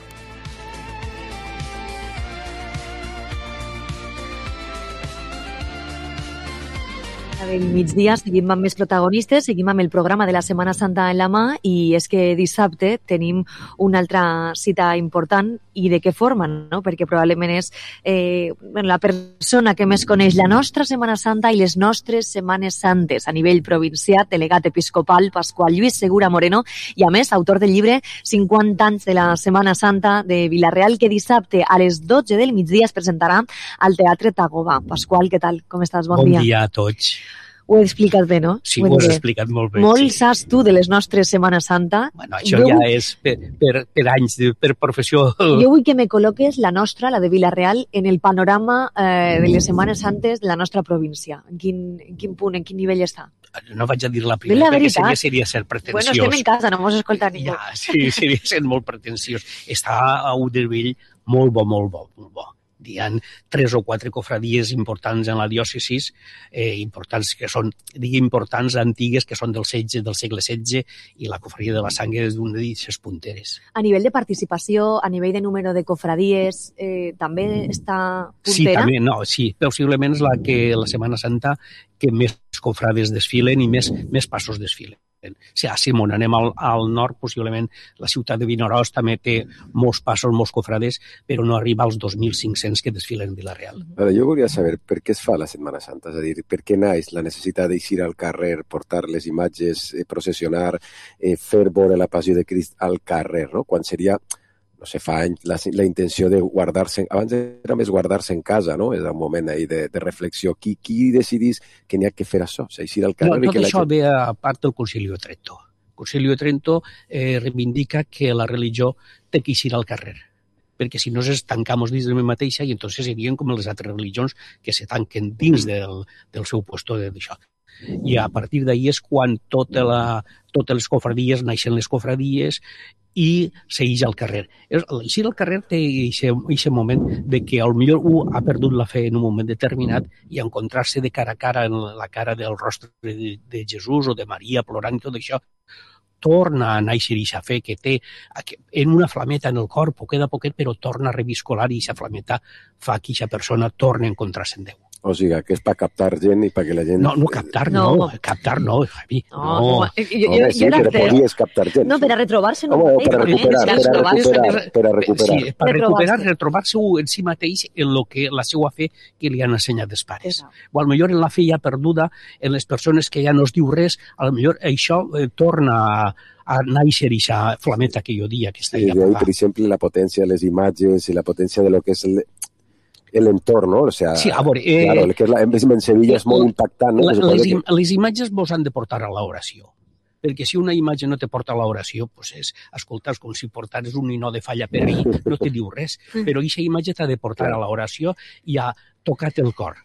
Del migdia seguim amb més protagonistes, seguim amb el programa de la Setmana Santa en la mà, i és que dissabte tenim una altra cita important. I de què forma, no? Perquè probablement és eh, la persona que més coneix la nostra Setmana Santa i les nostres Setmanes Santes a nivell provincial, delegat episcopal Pasqual Lluís Segura Moreno, i a més autor del llibre cinquanta anys de la Setmana Santa de Vila-real, que dissabte a les dotze del migdia es presentarà al Teatre Tagoba. Pasqual, què tal? Com estàs? Bon, bon dia. Bon dia a tots. Ho he explicat bé, no? Sí, ho has explicat molt bé. Molt sí. saps tu de les nostres Setmana Santa. Bueno, això jo ja vull... és per, per, per anys, de, per professió. Jo vull que me col·loques la nostra, la de Vila-real, en el panorama eh, de les Setmanes Santes de la nostra província. En quin, en quin punt, en quin nivell està? No vaig a dir la primera, la perquè seria, seria ser pretensiós. Bueno, estem en casa, no mos escolta ningú. Ja, sí, seria ser molt pretensiós. Està a Udeville molt bo, molt bo, molt bo. Hi ha tres o quatre cofradies importants en la diòcesis, eh, importants que són, digui, importants, antigues, que són del setge, del segle setze, i la cofradia de la Sang és d'una d'aquestes punteres. A nivell de participació, a nivell de número de cofradies, eh, també està puntera? Sí, també, no, sí, possiblement és la que la Setmana Santa que més cofrades desfilen i més, més passos desfilen. Sí, a Simon, anem al, al nord, possiblement la ciutat de Vinaròs també té molts passos, molts cofrades, però no arriba als dos mil cinc-cents que desfilen en Vila-real. Ara, jo volia saber per què es fa la Setmana Santa, és a dir, per què naix la necessitat d'eixir al carrer, portar les imatges, eh, processionar, eh, fer veure la passió de Crist al carrer, no? Quan seria... no sé, fa anys, la, la intenció de guardar-se... Abans era més guardar-se en casa, no? És un moment ahí de, de reflexió. Qui, qui decidís que n'hi ha que fer això? O sigui, eixir al carrer... No, tot i que això la... ve a part del Concilio de Trento. El Concilio de Trento eh, reivindica que la religió té que eixir al carrer, perquè si no ens tancamos dins de mi mateixa i entonces serien com les altres religions que se tanquen dins del, del seu puesto d'això. I a partir d'ahir és quan tota la, totes les cofradies, naixen les cofradies i s'eix al carrer. Eixir al carrer té aquest moment de que potser un ha perdut la fe en un moment determinat i encontrar-se de cara a cara en la cara del rostre de, de Jesús o de Maria plorant i tot això, torna a néixer i a fer, que té en una flameta en el cor, poquet a poquet, però torna a reviscolar i aquesta flameta fa que aquesta persona torni a encontrar-se en Déu. O sigui, que és per captar gent i perquè la gent... No, no, captar no, no. captar no, Javi. No, no. no. Jo, Home, sí, però podies captar gent. No, per a retrobar-se no. Home, per a recuperar, per a recuperar, per a recuperar. Sí, per recuperar, retrobar-se en si mateix en lo que la seva fe que li han ensenyat els pares. O al millor en la fe ja perduda, en les persones que ja no es diu res, al millor això eh, torna a, a néixer aquesta flameta que jo dia que està sí, allà. Sí, per exemple, la potència de les imatges i la potència de lo que és el... el entorn, ¿no? O sea, sí, a veure, eh, claro, que la, en Sevilla és molt impactant. No? La, les, im, que... les imatges vos han de portar a l'oració, perquè si una imatge no te porta a l'oració, pues és, escolta, com si portares un ninó de falla per ahí, no te diu res, però aquesta imatge t'ha de portar a l'oració i ha tocat el cor.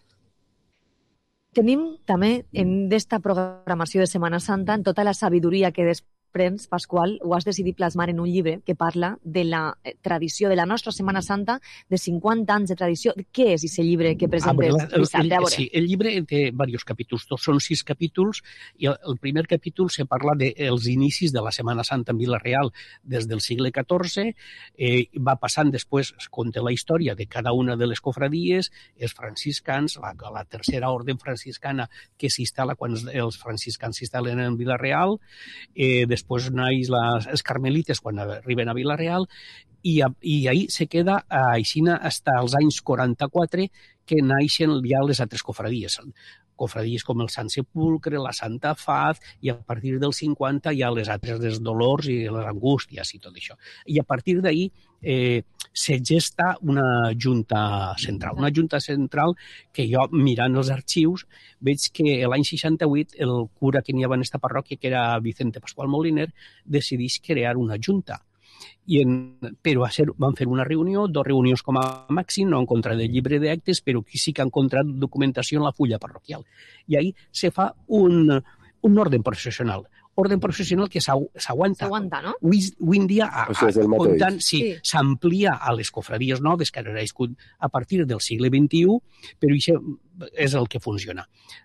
Tenim també en d'esta programació de Setmana Santa, en tota la sabidoria que després Prens, Pasqual, ho has decidit plasmar en un llibre que parla de la tradició de la nostra Setmana Santa, de cinquanta anys de tradició. Què és aquest llibre que presentes? Ah, el, el, el, sí, el llibre té diversos capítols, són sis capítols, i el, el primer capítol se parla dels de inicis de la Setmana Santa en Vila-real des del segle catorze, eh, va passant després, conta la història de cada una de les cofradies, els franciscans, la, la tercera orden franciscana que s'instal·la quan els franciscans s'instal·len en Vila-real, eh, després naix les, els carmelites quan arriben a Vila-real i, i ahí se queda aixina fins als anys quaranta-quatre que naixen ja les altres cofradies. Cofradies com el Sant Sepulcre, la Santa Faz, i a partir del cinquanta hi ha les altres dels dolors i les angústies i tot això. I a partir d'ahí eh, se gesta una junta central. Una junta central que jo, mirant els arxius, veig que l'any seixanta-vuit el cura que n'hi havia en aquesta parròquia, que era Vicente Pascual Moliner, decideix crear una junta. I en, però a ser, van fer una reunió, dos reunions com a màxim, no en contra del llibre d'actes, però aquí sí que han encontrat documentació en la fulla parroquial. I ahí se fa un, un orden processional. Orden processional que s'aguanta. S'aguanta, no? Avui, avui en dia, a, o sigui, a, comptant, sí, sí. s'amplia a les cofradies noves que han nascut a partir del segle vint-i-u, però això és el que funciona.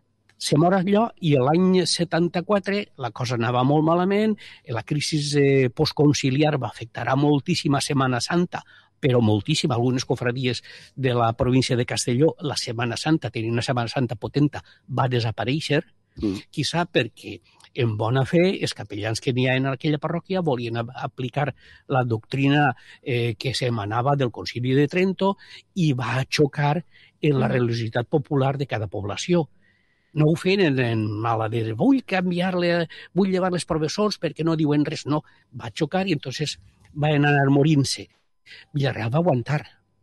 Se mor allò i l'any setanta-quatre la cosa anava molt malament, la crisi eh, postconciliar va afectar a moltíssima Setmana Santa, però moltíssima. Algunes cofradies de la província de Castelló, la Setmana Santa, tenia una Setmana Santa potenta, va desaparèixer, mm. quizà perquè en bona fe els capellans que n'hi ha en aquella parròquia volien aplicar la doctrina eh, que s'emanava del Concili de Trento i va xocar en la religiositat popular de cada població. No ho feien en, en mala de vull canviar-le, vull llevar les professors perquè no diuen res. No, va xocar i entonces van anar morint-se. Villarreal va aguantar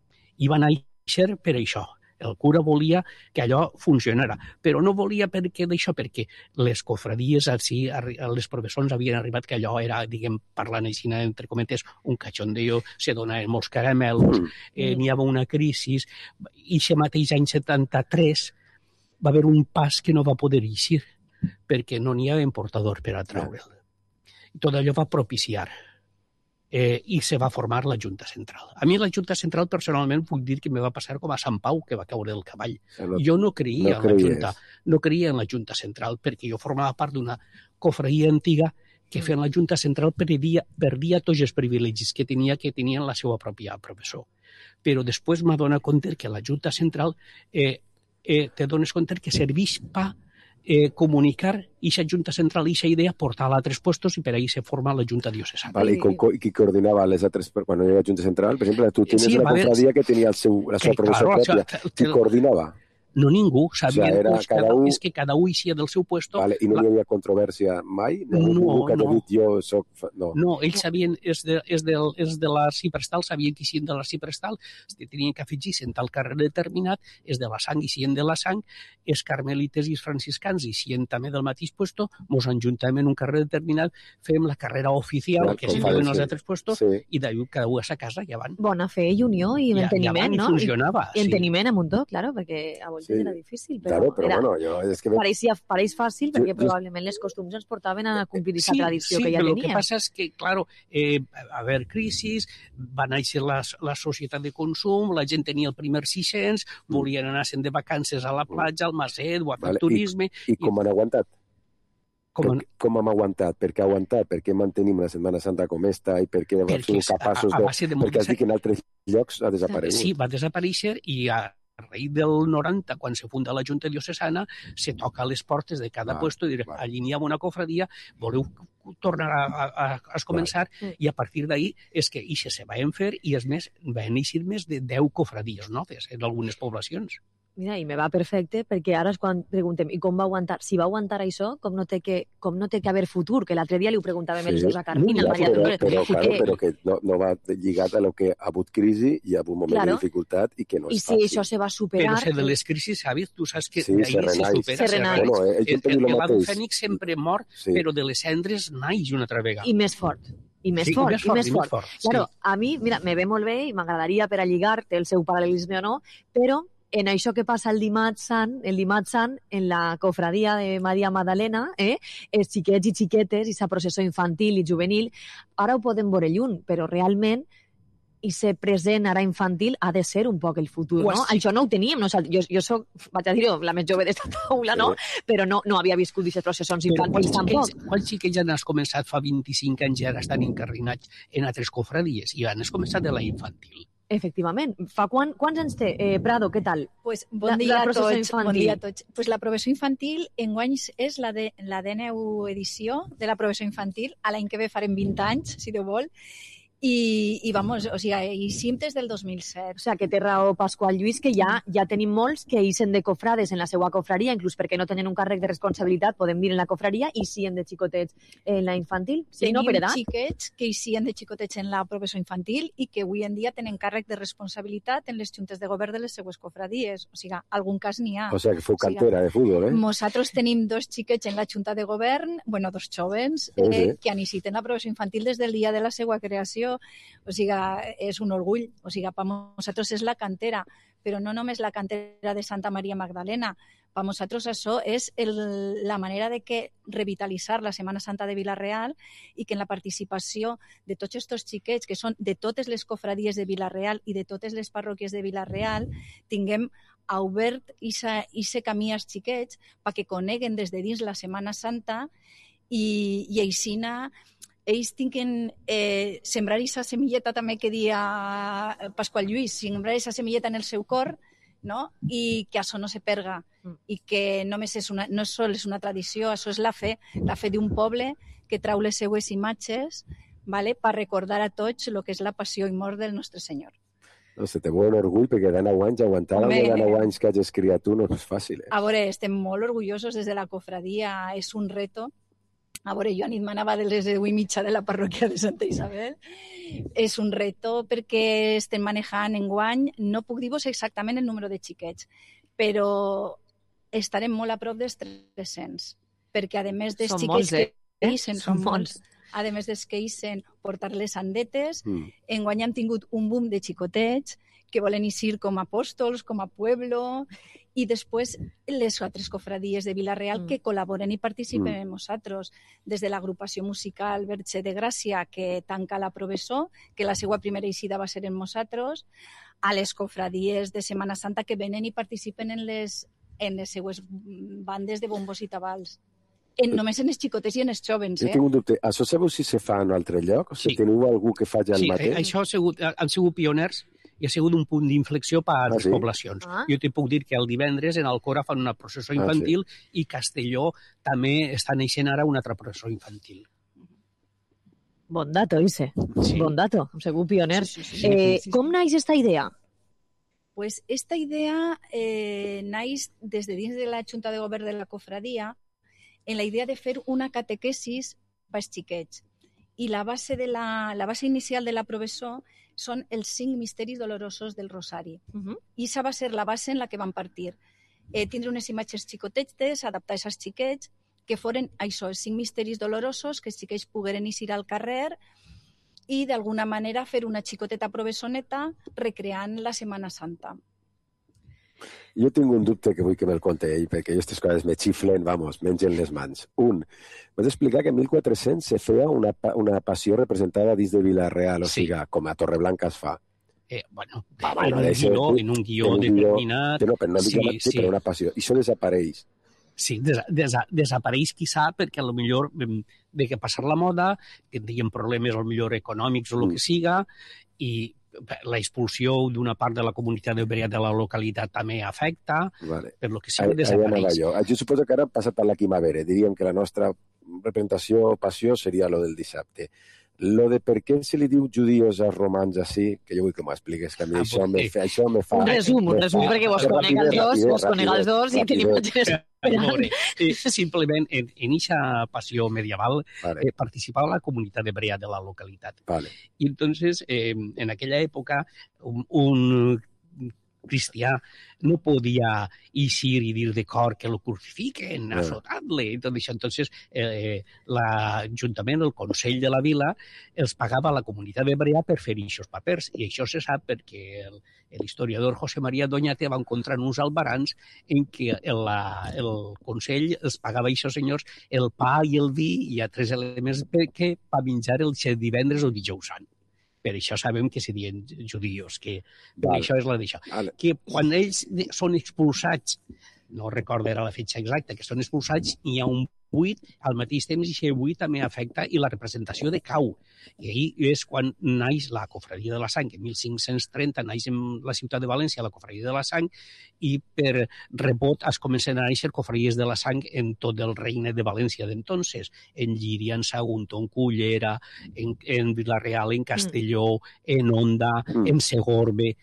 i va néixer per això. El cura volia que allò funcionara, però no volia perquè d'això, perquè les cofradies, així, les professors havien arribat que allò era, diguem, parlant així, entre cometes, un cachondeo, se donaven molts caramelos, eh, n'hi havia una crisi, i aquest mateix any setanta-tres va haver un pas que no va poder eixir, perquè no n'hi havia portador per a traure'l. I tot allò va propiciar. Eh, I se va formar la Junta Central. A mi la Junta Central, personalment, vull dir que me va passar com a Sant Pau, que va caure el cavall. No, jo no creia no en la Junta, no creia en la Junta Central, perquè jo formava part d'una cofradia antiga que fent la Junta Central perdia, perdia tots els privilegis que tenia que tenien la seva pròpia professor. Però després m'adona compte que la Junta Central eh, eh, te dones compte que serveix per eh, comunicar aquesta Junta Central i aquesta idea, portar-la a altres puestos i per ahí se forma la Junta Diocesana. Vale, i, co i qui coordinava les altres, quan hi havia Junta Central, per exemple, tu tenies sí, una confradia que tenia el seu, la seva professor pròpia, qui coordinava? No ningú, sabia, o sea, pues, cada un... és que cada un eixia del seu puesto. Vale, I no hi havia controvèrsia mai? No, no, que no. Dit, jo soc... no. No, ells sabien, és de, és de, és de la Ciprestal, sabien que eixien de la Ciprestal, tenien que afegir-se en tal carrer determinat, és de la sang, eixien de la sang, els carmelites i els franciscans eixien també del mateix puesto, mos enjuntem en un carrer determinat, fem la carrera oficial, Clar, que se lleven els altres puestos, sí. I d'ahir cada un a sa casa ja van. Bona fe i unió i ja, enteniment, ja no? I funcionava. I, i enteniment sí. A muntó, claro, perquè a voltes sí. Era difícil, però, claro, però era, bueno, jo, és que... pareixia, pareix fàcil perquè probablement les costums ens portaven a complir aquesta sí, tradició sí, que ja teníem. Sí, però tenia. el que passa és que, claro, eh, a haver crisis, va néixer la, la societat de consum, la gent tenia el primer sis-cents, mm. volien anar-se'n de vacances a la platja, al Maset o a fer vale. Turisme... I, i com han aguantat? Com, per, com hem aguantat? Per què ha aguantat? Per què mantenim la Setmana Santa com esta i per què hem sigut capaços a, a de... de perquè has dit que en altres llocs ha desaparegut. Sí, va desaparèixer i a raïs del noranta, quan se funda la Junta Diocesana, se toca a les portes de cada ah, puesto i dir, clar. Allí n'hi ha una cofradia, voleu tornar a, a, a començar, clar. I a partir d'ahí és que ixe se va en fer i és més, van eixir més de deu cofradies noves en algunes poblacions. Mira, i me va perfecte, perquè ara és quan preguntem, i com va aguantar? Si va aguantar això, com no té que, com no té que haver futur, que l'altre dia li ho preguntàvem sí. els dos a Carmina. Ja, Maria però, però, però, claro, que, però que no, no va lligat a lo que ha hagut crisi i ha hagut moment claro. de dificultat i que no és I si fàcil. això se va superar... Però se de les crisis, Xavi, tu saps que sí, d'ahir se supera. Se renaix. Bueno, eh, el el, el ave fènix sempre mor, sí. però de les cendres naix una altra vegada. I més fort. I més sí, fort, i més fort, i més fort. I més fort. Claro, sí. a mi, mira, me ve molt bé i m'agradaria per a lligar, té el seu paral·lelisme o no, però en això que passa el dimarts sant, el dimarts sant, en la cofradia de Maria Magdalena, eh, els xiquets i xiquetes, i sa processó infantil i juvenil, ara ho podem veure lluny, però realment i ser present ara infantil ha de ser un poc el futur, no? Sí. Això no ho teníem, no? Jo, jo soc, vaig a dir-ho, la més jove d'esta taula, no? Sí. Però no, no havia viscut aquestes processons infantils tampoc. Quants xiquets ja n'has començat fa vint-i-cinc anys i ara estan encarrinats en altres cofradies i han començat de la infantil? Efectivament. Fa quan, quants anys té? Eh, Prado, què tal? Pues bon, la, dia la a tots, bon dia a tots. Pues la professó infantil enguany és la, de, la dèneu edició de la professó infantil. A l'any que ve farem vint anys, si Déu vol. I, i vamos, o sigui, i simptes del dos mil set. O sigui, que té raó Pasqual Lluís, que ja ja tenim molts que ixen de cofrades en la seva cofraria, inclús perquè no tenen un càrrec de responsabilitat, podem dir en la cofraria, i sien de xicotets en la infantil. Sí, tenim no per edat. xiquets que ixien de xicotets en la professó infantil i que avui en dia tenen càrrec de responsabilitat en les juntes de govern de les seues cofradies. O sigui, algun cas n'hi ha. O sigui, que fou cantera o sigui, de futbol, eh? Nosaltres tenim dos xiquets en la junta de govern, bueno, dos jovens, sí, sí. eh, que han eixit en la professó infantil des del dia de la seva creació. O sigui, és un orgull, o sigui, per nosaltres és la cantera, però no només la cantera de Santa Maria Magdalena, per nosaltres això és el, la manera de que revitalitzar la Setmana Santa de Vila-real i que en la participació de tots aquests xiquets, que són de totes les cofradies de Vila-real i de totes les parròquies de Vila-real, tinguem obert aquest camí als xiquets perquè coneguen des de dins la Setmana Santa i, i aixina ells tinguin eh, sembrar aquesta semilleta també que dia Pasqual Lluís, sembrar aquesta semilleta en el seu cor, no? I que això no se perga mm. i que només és una, no és sols una tradició, això és la fe, la fe d'un poble que trau les seues imatges, vale? Per recordar a tots el que és la passió i mort del nostre Senyor. No, se te vol un orgull perquè de nou anys aguantar amb de nou anys que hagis criat tu no és fàcil. Eh? A veure, estem molt orgullosos des de la cofradia, és un reto. A veure, jo anit m'anava de les deu i mitja de la parròquia de Santa Isabel. És un reto perquè estem manejant enguany, no puc dir-vos exactament el número de xiquets, però estarem molt a prop dels tres-cents, perquè a més dels són xiquets molts, eh? que ixen, són molts, a més dels que ixen portar les andetes, mm. enguany hem tingut un boom de xicotets que volen eixir com a apòstols, com a pueblo, i després les altres cofradies de Vila-real mm. que col·laboren i participen mm. amb nosaltres, des de l'agrupació musical Verge de Gràcia, que tanca la professó, que la seva primera eixida va ser en nosaltres, a les cofradies de Setmana Santa que venen i participen en les, en les seues bandes de bombos i tabals. En, només en els xicotets i en els jovens, eh? Jo tinc un dubte. Això sabeu si se fa en un altre lloc? O sigui, sí. Teniu algú que faci el sí, mateix? Sí, això ha sigut, han sigut pioners i ha sigut un punt d'inflexió per a altres ah, sí? poblacions. Ah. Jo te puc dir que el divendres en Alcora fan una processó infantil ah, sí? i Castelló també està naixent ara una altra processó infantil. Bon dato, Ise. Sí. Bon dato. Hem sigut pioners. Sí, sí, sí, eh, sí, sí. Com naix esta idea? Pues esta idea eh, naix des de dins de la Junta de Govern de la Cofradia en la idea de fer una catequesis pels xiquets. I la base, de la, la base inicial de la professó són els cinc misteris dolorosos del Rosari. Uh-huh. I això va ser la base en la que van partir. Eh, tindre unes imatges xicotetes, adaptades als xiquets, que foren això, els cinc misteris dolorosos, que els xiquets pogueren eixir al carrer i d'alguna manera fer una xicoteta professoneta recreant la Setmana Santa. Jo tinc un dubte que vull que me'l conte ell, perquè aquestes coses me xiflen, vamos, mengen les mans. Un, vas explicar que en mil quatre-cents se feia una, una passió representada dins de Vila-real, o sí. sigui, com a Torreblanca es fa. Eh, bueno, ah, bueno en, un guió, en un guió en un determinat... Guió, no, però no sí, sí. Però una passió. I això desapareix. Sí, des, des, desapareix quizá perquè a lo millor ve que passar la moda, tindríem problemes a lo millor econòmics o el mm. que siga, i la expulsió d'una part de la comunitat hebrea de la localitat també afecta, vale. per lo que sigui desapareix. Jo. jo suposo que ara passa per la Quimavere, diríem que la nostra representació o passió seria lo del dissabte. Lo de per què se li diu judíos als romans així, que jo vull que m'ho expliques, que a mi ah, això, me, això me fa... Un resum, un resum, perquè vos conec els dos, vos conec els dos i tenim imatges. Simplement, en eixa passió medieval vale. eh, participava la comunitat hebrea de la localitat. Vale. I entonces, eh, en aquella època, un, un cristià no podia eixir i dir de cor que lo crucifiquen, yeah. azotant-le, i tot això. Entonces, eh, l'Ajuntament, el Consell de la Vila, els pagava a la comunitat hebrea per fer aquests papers. I això se sap perquè el, l'historiador José María Doñate va encontrar uns albarans en què el, el Consell els pagava a aquests senyors el pa i el vi i altres elements que va menjar el divendres o dijous sant. Per això sabem que serien judíos, que vale. això és la d'això. Vale. Que quan ells són expulsats, no recordo era la fetge exacta, que són expulsats, hi ha un buit, al mateix temps i aquest buit també afecta i la representació de cau. I ahí és quan naix la Cofradia de la Sang, en mil cinc-cents trenta naix en la ciutat de València la Cofradia de la Sang i per rebot es comencen a néixer cofradies de la Sang en tot el regne de València d'entonces, en Llíria, en Sagunto, en Cullera, en, en Vila-real, en Castelló, mm. en Onda, mm. en Segorbe.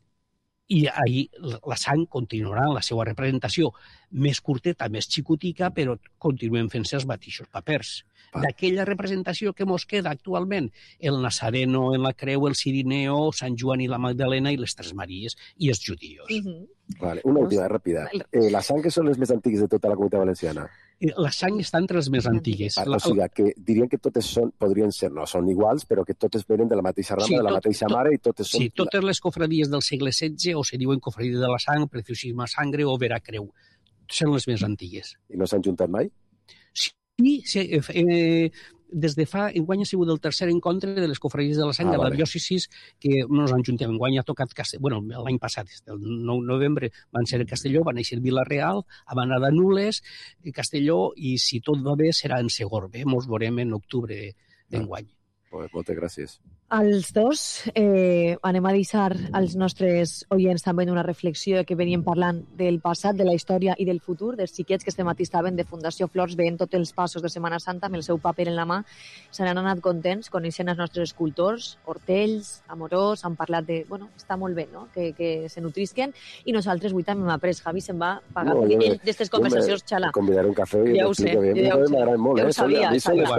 I ahí la Sang continuarà en la seva representació més curteta, més xicotica, però continuem fent-se els mateixos papers. Ah. D'aquella representació que mos queda actualment, el Nazareno en la creu, el Cirineo, Sant Joan i la Magdalena i les Tres Maries i els judíos. Uh-huh. Vale, una última, ràpida. Eh, la Sang que són les més antigues de tota la comunitat valenciana? La Sang està entre les més antigues. Vale, o sigui, que dirien que totes són, podrien ser, no són iguals, però que totes venen de la mateixa rama, sí, de la tot, mateixa tot, mare, i totes són... Sí, totes les cofradies del segle setze o se diuen Cofradia de la Sang, Preciosíssima Sangre o Veracreu. Són les més antigues. I no s'han juntat mai? Sí, sí eh, des de fa... Enguany ha sigut el tercer encontre de les cofradies de la Sang ah, de la vale. diòcesis que no ens han juntat. Enguany ha tocat Castelló. Bueno, l'any passat, el nou de novembre, van ser a Castelló, van néixer Vila-real, van anar a Nules, Castelló, i si tot va bé serà en Segorbe. Mos veurem en octubre d'enguany. Ah, moltes gràcies. Els dos eh, anem a deixar als nostres oients també en una reflexió que veníem parlant del passat, de la història i del futur, dels xiquets que este matí estaven de Fundació Flors veient tots els passos de Setmana Santa amb el seu paper en la mà. Se n'han anat contents, coneixent els nostres escultors, Hortells, Amorós, han parlat de... Bueno, està molt bé, no?, que, que se nutrisquen, i nosaltres avui també hem après. Javi se'n va pagar no, perquè ell d'aquestes conversacions xala. Convidaré un cafè i ja ho sé, jo ja ho sé. Molt, ja ho eh? sabia.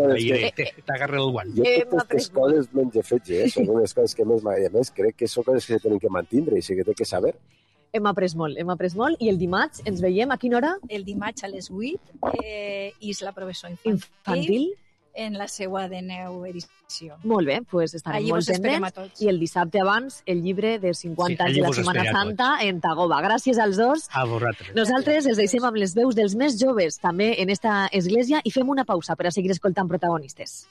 T'agarra el guant. Jo totes les coses menys he fet, eh? Són unes coses que més, a més crec que són coses que se tenen que mantindre i que té que saber. Hem après molt, hem après molt, i el dimarts ens veiem a quina hora? El dimarts a les vuit eh, és la professor infantil, infantil en la seva de nou edició. Molt bé, doncs pues estarem Allí molt pendents. I el dissabte abans, el llibre de cinquanta sí, anys de la Setmana Santa en Tagoba. Gràcies als dos. A vosaltres. Nosaltres els deixem amb les veus dels més joves també en esta església i fem una pausa per a seguir escoltant protagonistes.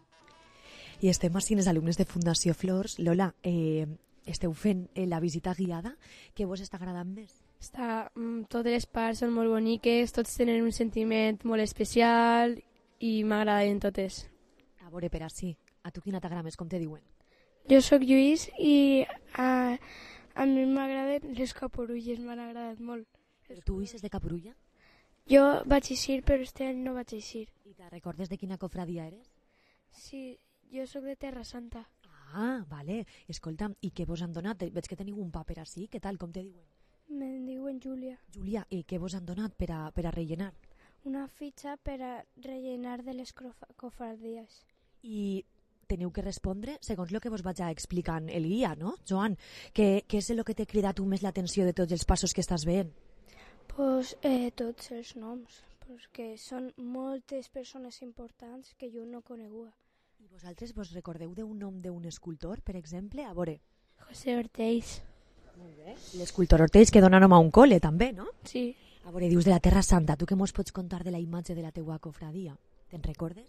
I estem així els alumnes de Fundació Flors. Lola, eh, esteu fent eh, la visita guiada. Què vos està agradant més? Està, mm, totes les parts són molt boniques, tots tenen un sentiment molt especial i m'agraden totes. A veure, per així, a tu quina t'agrada més, com te diuen? Jo sóc Lluís i a, a mi m'agraden les Caporulles, m'han agradat molt. Però tu eixes de Caporulla? Jo vaig eixir, però este any no vaig eixir. I te recordes de quina cofradia eres? Sí, jo sóc de Terra Santa. Ah, vale. Escolta'm, i què vos han donat? Veig que teniu un paper així. Què tal? Com te diuen? Me'n diuen Júlia. Júlia, i què vos han donat per a, per a rellenar? Una fitxa per a rellenar de les cofradies. I teniu que respondre segons el que vos vaig explicant el guia, no, Joan? Què, què és el que t'ha cridat tu més l'atenció de tots els passos que estàs veient? Pues eh, tots els noms, perquè són moltes persones importants que jo no coneguda. I vosaltres vos recordeu d'un nom d'un escultor, per exemple? A veure. José Hortells. Molt bé. L'escultor Hortells que dona nom a un col·le, també, no? Sí. A veure, dius de la Terra Santa. Tu què mos pots contar de la imatge de la teua cofradia? Te'n recordes?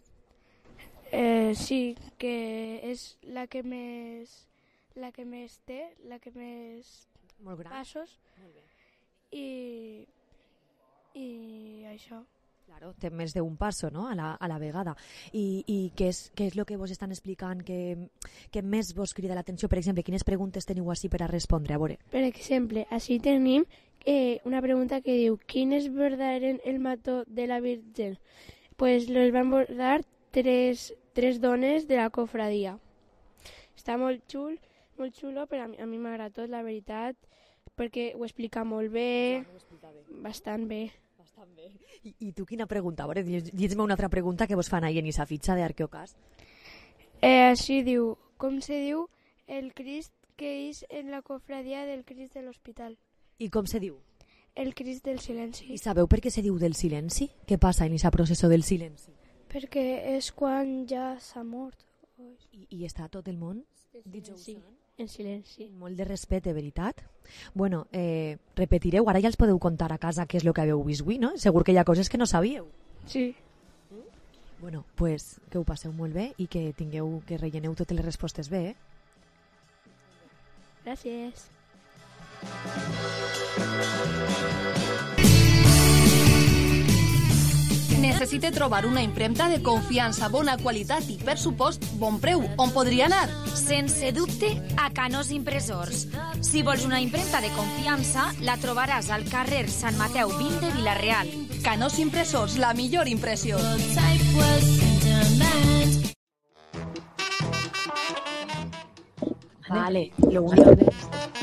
Eh, sí, que és la que més la que més té, la que més Molt gran. passos. Molt bé. I i això. Claro, té més d'un passo, no?, a la, a la vegada. I, i què és, què és el que vos estan explicant que, que més vos crida l'atenció? Per exemple, quines preguntes teniu així per a respondre? A veure. Per exemple, així tenim eh, una pregunta que diu ¿quiénes bordaron el manto de la Virgen? Pues los van bordar tres, tres dones de la cofradía. Està molt xul, molt xulo, però a mi, a mi m'agrada tot, la veritat, perquè ho explica molt bé, bastant bé. I, I tu quina pregunta? A veure, digues-me una altra pregunta que vos fan ahir en esa fitxa d'Arqueocast. Eh, així diu, com se diu el Crist que és en la cofradia del Crist de l'Hospital? I com se diu? El Crist del Silenci. I sabeu per què se diu del silenci? Què passa en aquesta processó del silenci? Perquè és quan ja s'ha mort. I, I està tot el món? Sí, en silenci. Molt de respecte, veritat. Bueno, eh, repetireu, ara ja els podeu contar a casa què és el que haveu vist avui, no? Segur que hi ha coses que no sabíeu. Sí. Bueno, pues que ho passeu molt bé i que tingueu, que relleneu totes les respostes bé, eh? Gràcies. Necessite trobar una impremta de confiança, bona qualitat i, per supost, bon preu. On podria anar? Sense dubte, a Canós Impressors. Si vols una impremta de confiança, la trobaràs al carrer Sant Mateu vint de Vila-real. Canós Impressors, la millor impressió. Vale, lo único que...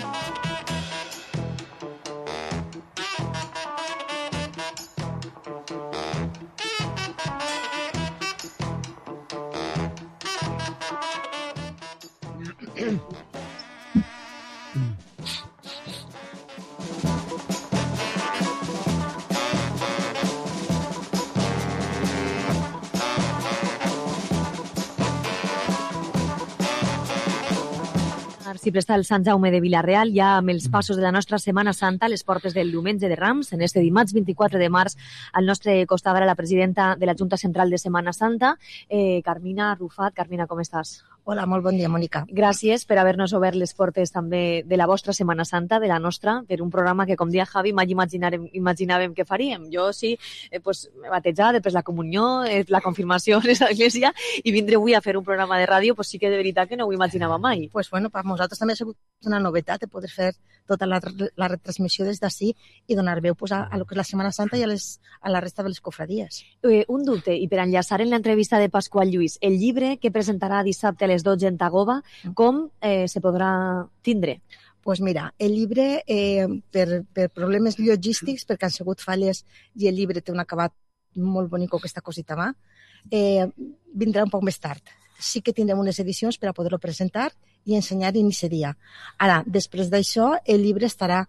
Arcipresta del Sant Jaume de Vila-real, ja amb els passos de la nostra Setmana Santa, a les portes del diumenge de Rams, en este dimarts vint-i-quatre de març, al nostre costat ara la presidenta de la Junta Central de Setmana Santa, eh, Carmina Rufat. Carmina, com estàs? Hola, molt bon dia, Mònica. Gràcies per haver-nos obert les portes també de la vostra Setmana Santa, de la nostra, per un programa que, com dia Javi, mai imaginàvem, imaginàvem que faríem. Jo sí, eh, pues, batejar, després la comunió, eh, la confirmació en l'església, i vindre avui a fer un programa de ràdio, pues sí que de veritat que no ho imaginava mai. Pues bueno, per nosaltres també ha sigut una novetat de poder fer tota la, la retransmissió des d'ací i donar veu pues, a, a lo que és la Setmana Santa i a, les, a la resta de les cofradies. Eh, un dubte, i per enllaçar en l'entrevista de Pasqual Lluís, el llibre que presentarà dissabte a les dotze en Tagoba, com eh, se podrà tindre? Pues mira, el llibre, eh, per, per problemes logístics, perquè han sigut falles i el llibre té un acabat molt bonic, aquesta cosita mà, eh, vindrà un poc més tard. Sí que tindrem unes edicions per a poder-lo presentar i ensenyar en aquest dia. Ara, després d'això, el llibre estarà...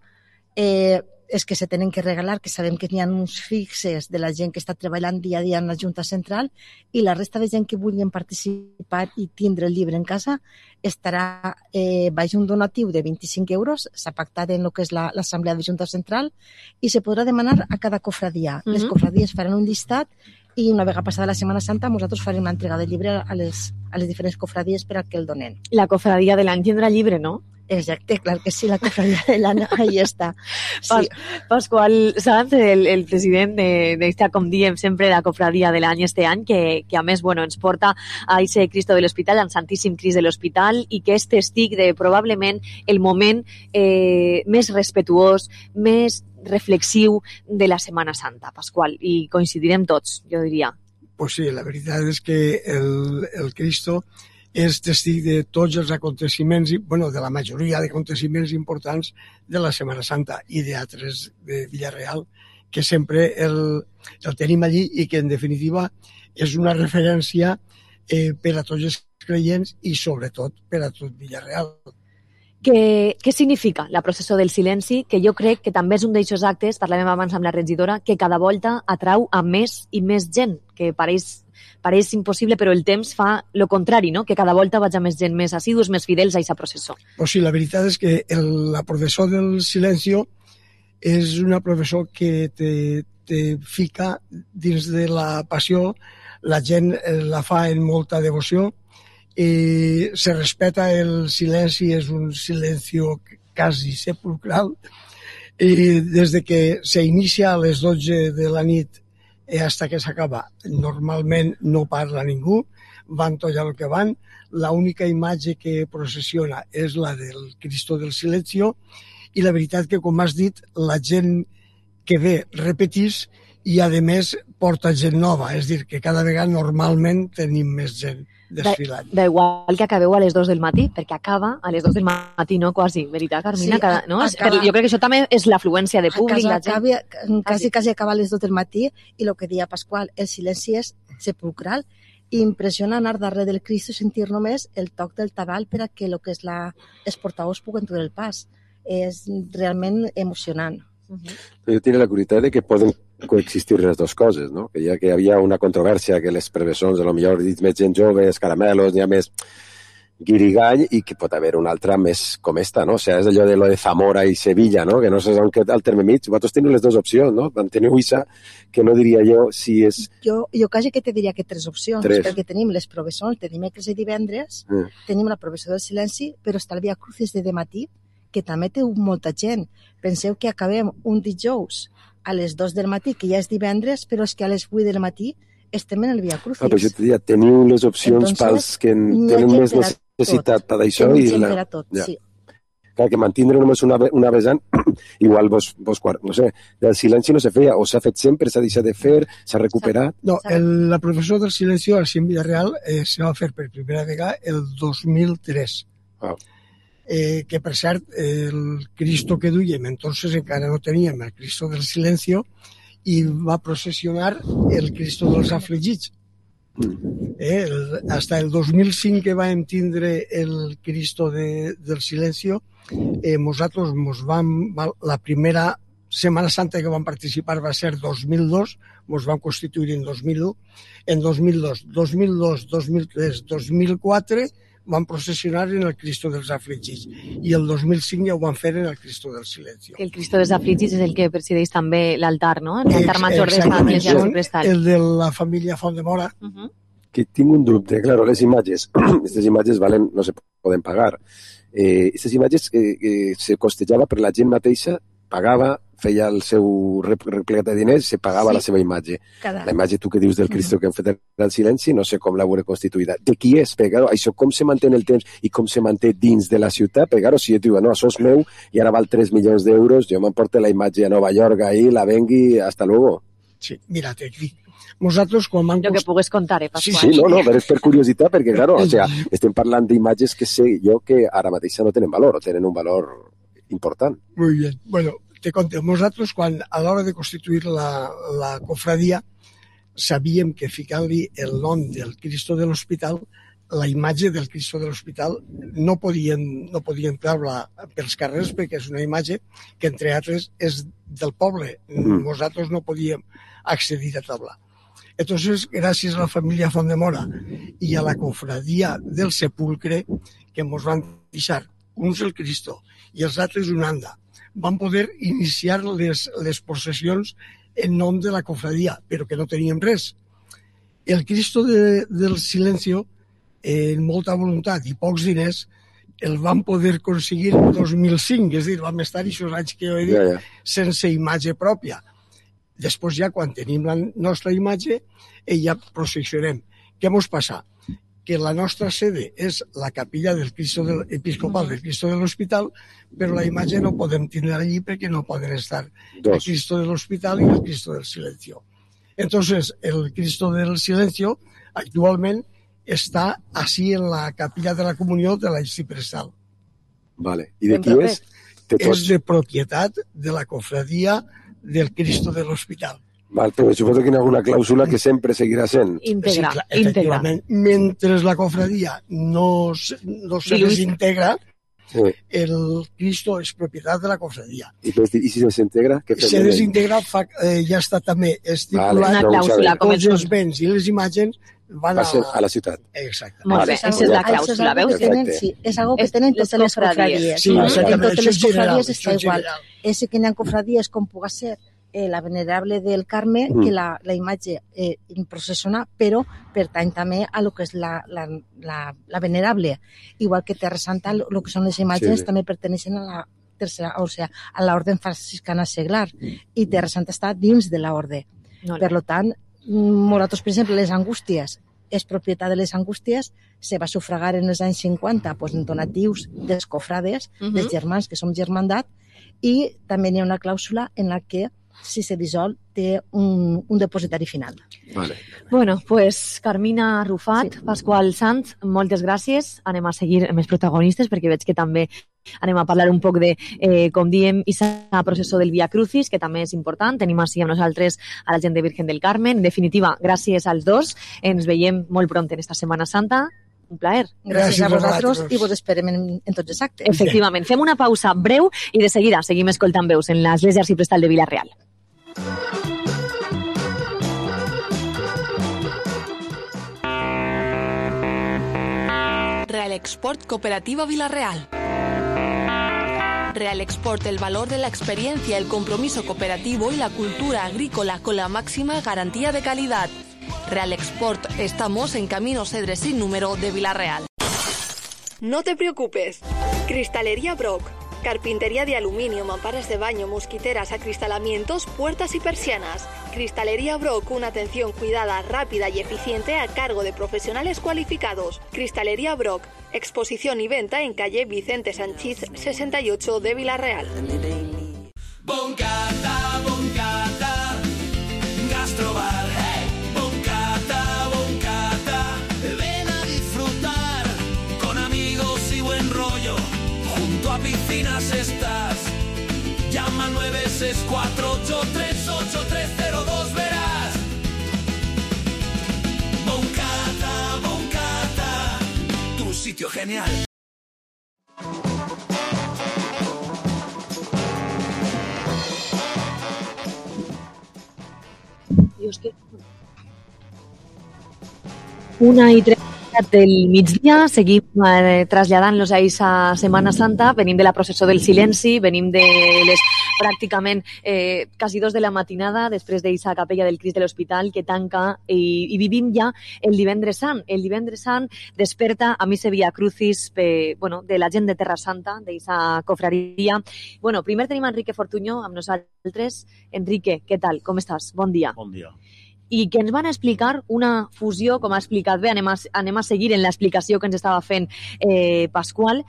Eh, és que se tenen que regalar, que sabem que n'hi ha uns fixes de la gent que està treballant dia a dia en la Junta Central i la resta de gent que vulguin participar i tindre el llibre en casa estarà eh, baix un donatiu de vint-i-cinc euros, s'ha pactat en el que és l'Assemblea de Junta Central i se podrà demanar a cada cofradia. Mm-hmm. Les cofradies faran un llistat i una vegada passada la Setmana Santa nosaltres farem l'entrega del llibre a les, a les diferents cofradies per a que el donen. La cofradia de l'any tindrà llibre, no? Exacte, clar que sí, la cofradia de l'any, ahí està. Sí. Pasqual Sanz, el, el president d'esta, com diem sempre, la cofradia de l'any este any, que, que a més bueno, ens porta a ese Cristo de l'Hospital, al Santíssim Crist de l'Hospital, i que és testig de probablement el moment eh, més respetuós, més reflexiu de la Setmana Santa, Pasqual, i coincidirem tots, jo diria. Pues sí, la veritat és que el, el Cristo és testig de tots els aconteciments, bueno, de la majoria d'aconteciments importants de la Setmana Santa i d'altres de Vila-real, que sempre el, el tenim allí i que, en definitiva, és una referència eh, per a tots els creients i, sobretot, per a tot Vila-real. Què, què significa la processó del silenci? Que jo crec que també és un d'aixòs actes, parlàvem abans amb la regidora, que cada volta atrau a més i més gent, que pareix, pareix impossible, però el temps fa el contrari, no? Que cada volta vaig a més gent, més assidus, més fidels a aquesta processó. Pues sí, la veritat és que el, la processó del silenci és una processó que te, te fica dins de la passió, la gent la fa en molta devoció, i se respeta el silenci, és un silenci quasi sepulcral, I des de que s'inicia a les dotze de la nit hasta que s'acaba, normalment no parla ningú, van tot el que van. L'única imatge que processiona és la del Cristo del Silencio, i la veritat que, com has dit, la gent que ve repetís i, a més, porta gent nova. És a dir, que cada vegada normalment tenim més gent desfilant. Da igual que acabeu a les dos del matí, perquè acaba a les dos del matí, no? Quasi, veritat, Carmina? Sí, Cada, no? acaba, Però jo crec que això també és l'afluència de públic. A la gent... acabi, quasi, quasi acaba a les dos del matí, i el que deia Pasqual, el silenci és sepulcral. I impressiona anar darrere del Cristo i sentir només el toc del tabal per a que el que és la, els portadors puguen treure el pas. És realment emocionant. Jo tinc la curiositat de que poden coexistir les dues coses, no? Que ja que hi havia una controvèrsia que les prevencions, a lo millor dits més gent jove, els caramelos, n'hi ha més guirigall, i que pot haver una altra més com esta, no? O sigui, és allò de lo de Zamora i Sevilla, no? Que no sé on queda el terme mig. Vosaltres teniu les dues opcions, no? Teniu Issa, que no diria jo si és... Jo, jo quasi que te diria que tres opcions, tres. Perquè tenim les professors de dimecres i divendres, Mm. tenim la professó del silenci, però està el Via Crucis de dematí, que també té molta gent. Penseu que acabem un dijous a les dos del matí, que ja és divendres, però és que a les vuit del matí estem en el Via Crucis. Ah, però jo te diria, teniu les opcions Entonces, pels que n'hi ha tenen gent més per a necessitat per això. Tenim I gent la... per a tot, Ja. sí. Clar, que mantindre només una, una vessant, igual vos, vos, no sé, el silenci no se feia, o s'ha fet sempre, s'ha deixat de fer, s'ha recuperat. No, el, la professor del silencio així en Villarreal eh, se va fer per primera vegada el dos mil tres. Ah. Eh, que per cert, el Cristo que duiem, entonces encara no teníem el Cristo del Silencio, i va processionar el Cristo dels afligits. Eh, el, hasta el dos mil cinc que vam tindre el Cristo de, del Silencio, eh, nosaltres mos vam, la primera Setmana Santa que vam participar va ser dos mil dos, mos vam constituir en dos mil u, en dos mil dos, dos mil dos, dos mil tres, dos mil quatre van processionar en el Cristo dels Afligits, i el dos mil cinc ja ho van fer en el Cristo del Silencio. Que el Cristo dels Afligits és el que presideix també l'altar, no? L'altar major de Sant Església del Prestal. El de la família Font de Mora. Uh -huh. Que tinc un dubte, claro, les imatges, aquestes imatges valen, no se poden pagar. Eh, aquestes imatges eh, eh, se costejava per la gent mateixa, pagava, feia el seu replegat de diners, se pagava sí. la seva imatge. Cada... La imatge, tu que dius del Cristo que han fet el silenci, no sé com la veure constituïda. De qui és? Perquè, claro, això com se manté en el temps i com se manté dins de la ciutat? Perquè, claro, si jo diu, no, això és meu i ara val tres milions d'euros, jo m'emporto la imatge a Nova York ahí, la vengui, hasta luego. Sí, mira, aquí. Nosaltres, quan vam... Lo que pugues contar, eh, Sí, Pasqual? sí, no, no, però és per curiositat, perquè, claro, o sea, estem parlant d'imatges que sé jo que ara mateixa no tenen valor, o tenen un valor important. Muy bien. Bueno, te conto, nosaltres, quan a l'hora de constituir la, la cofradia, sabíem que ficant-li el nom del Cristo de l'Hospital, la imatge del Cristo de l'Hospital no podien, no podien treure pels carrers, perquè és una imatge que, entre altres, és del poble. Mm. Nosaltres no podíem accedir a treure. Entonces, gràcies a la família Font de Mora i a la cofradia del Sepulcre, que ens van deixar uns el Cristo i els altres una anda, van poder iniciar les, les processions en nom de la cofradia, però que no teníem res. El Cristo de, del Silencio, eh, amb molta voluntat i pocs diners, el van poder aconseguir en dos mil cinc, és a dir, vam estar aquests anys que jo he dit, Ja, ja. sense imatge pròpia. Després ja, quan tenim la nostra imatge, eh, ja processionem. Què ens passa? Que la nostra sede és la capilla del Cristo del, episcopal del Cristo de l'Hospital, però la imatge no podem tindre allí perquè no poden estar Dos. el Cristo del Hospital i el Cristo del Silencio. Entonces, el Cristo del Silencio actualment està així en la capilla de la comunió de l'Arxiprestal. Vale. I de qui és? De És tots. de propietat de la cofradia del Cristo de l'Hospital. Val, però suposo que hi ha alguna clàusula que sempre seguirà sent. Íntegra, clar, íntegra. efectivament. Mentre la cofradia no, se- no se Diluïda. desintegra, Sí. el Cristo és propietat de la cofradia. I, pues, I si se desintegra? Què fem? Se desintegra, fa, eh, ja està també estipulat Vale, Una clàusula, com tots el els béns i les imatges van Va a ser la... a la ciutat. Exacte. Molt bé, Vale. aquesta és la Ja clàusula, Això és algo veus? que tenen, Perfecte. sí, és algo que És tenen les totes les cofradies. cofradies. Sí, no? exactament, En totes això les és general, cofradies això està és igual. general. És que n'hi ha cofradies com puga ser eh, la venerable del Carme, Mm. que la, la imatge eh, processiona, però pertany també a lo que és la, la, la, la venerable. Igual que Terra Santa, el que són les imatges, Sí, sí. també perteneixen a la tercera, o sigui, a l'Orden Franciscana Seglar, i Terra Santa està dins de l'Orde. No, no. Per tant, nosaltres, per exemple, les Angústies, és propietat de les Angústies, se va sufragar en els anys cinquanta pues, en donatius dels cofrades, uh -huh. dels germans, que som germandat, i també hi ha una clàusula en la que si se dissol té un, un depositari final. Vale. Bueno, pues Carmina Rufat, sí. Pasqual Sanz, moltes gràcies. Anem a seguir amb els protagonistes perquè veig que també anem a parlar un poc de, eh, com diem, aquesta processó del Via Crucis, que també és important. Tenim així amb nosaltres a la gent de Virgen del Carmen. En definitiva, gràcies als dos. Ens veiem molt pront en esta Setmana Santa. Un plaer. Gràcies, gràcies a vosaltres i vos esperem en, en tots els actes. Efectivament. Fem una pausa breu i de seguida seguim escoltant veus en l'Església Arxiprestal de Vila-real. Real Export Cooperativa Vila-real. Real Export, el valor de la experiencia, el compromiso cooperativo y la cultura agrícola con la máxima garantía de calidad. Real Export, estamos en Camino Cedres sin número de Vila-real. No te preocupes. Cristalería Brock. Carpintería de aluminio, mamparas de baño, mosquiteras, acristalamientos, puertas y persianas. Cristalería Brock, una atención cuidada, rápida y eficiente a cargo de profesionales cualificados. Cristalería Brock, exposición y venta en calle Vicente Sanchís sesenta y ocho de Vila-real. Boncata, boncata, gastrobar. Hey. Boncata, boncata, ven a disfrutar con amigos y buen rollo. Junto a piscinas estás. Llama al nueve seis cuatro ocho tres ocho tres cero dos, verás. Boncata, boncata, tu sitio genial. Dios, que... Una i tres del migdia, seguim eh, traslladant-los a aquesta Setmana Santa, venim de la processó del silenci, venim de les pràcticament eh, quasi dos de la matinada, després d'aquesta capella del Crist de l'Hospital que tanca i, i vivim ja el divendres sant. El divendres sant desperta a missa Via Crucis pe, bueno, de la gent de Terra Santa, d'aquesta cofraria. Bueno, primer tenim Enrique Fortuño amb nosaltres. Enrique, què tal? Com estàs? Bon dia. Bon dia. I que ens van explicar una fusió, com ha explicat bé, anem a, anem a seguir en l'explicació que ens estava fent eh, Pasqual.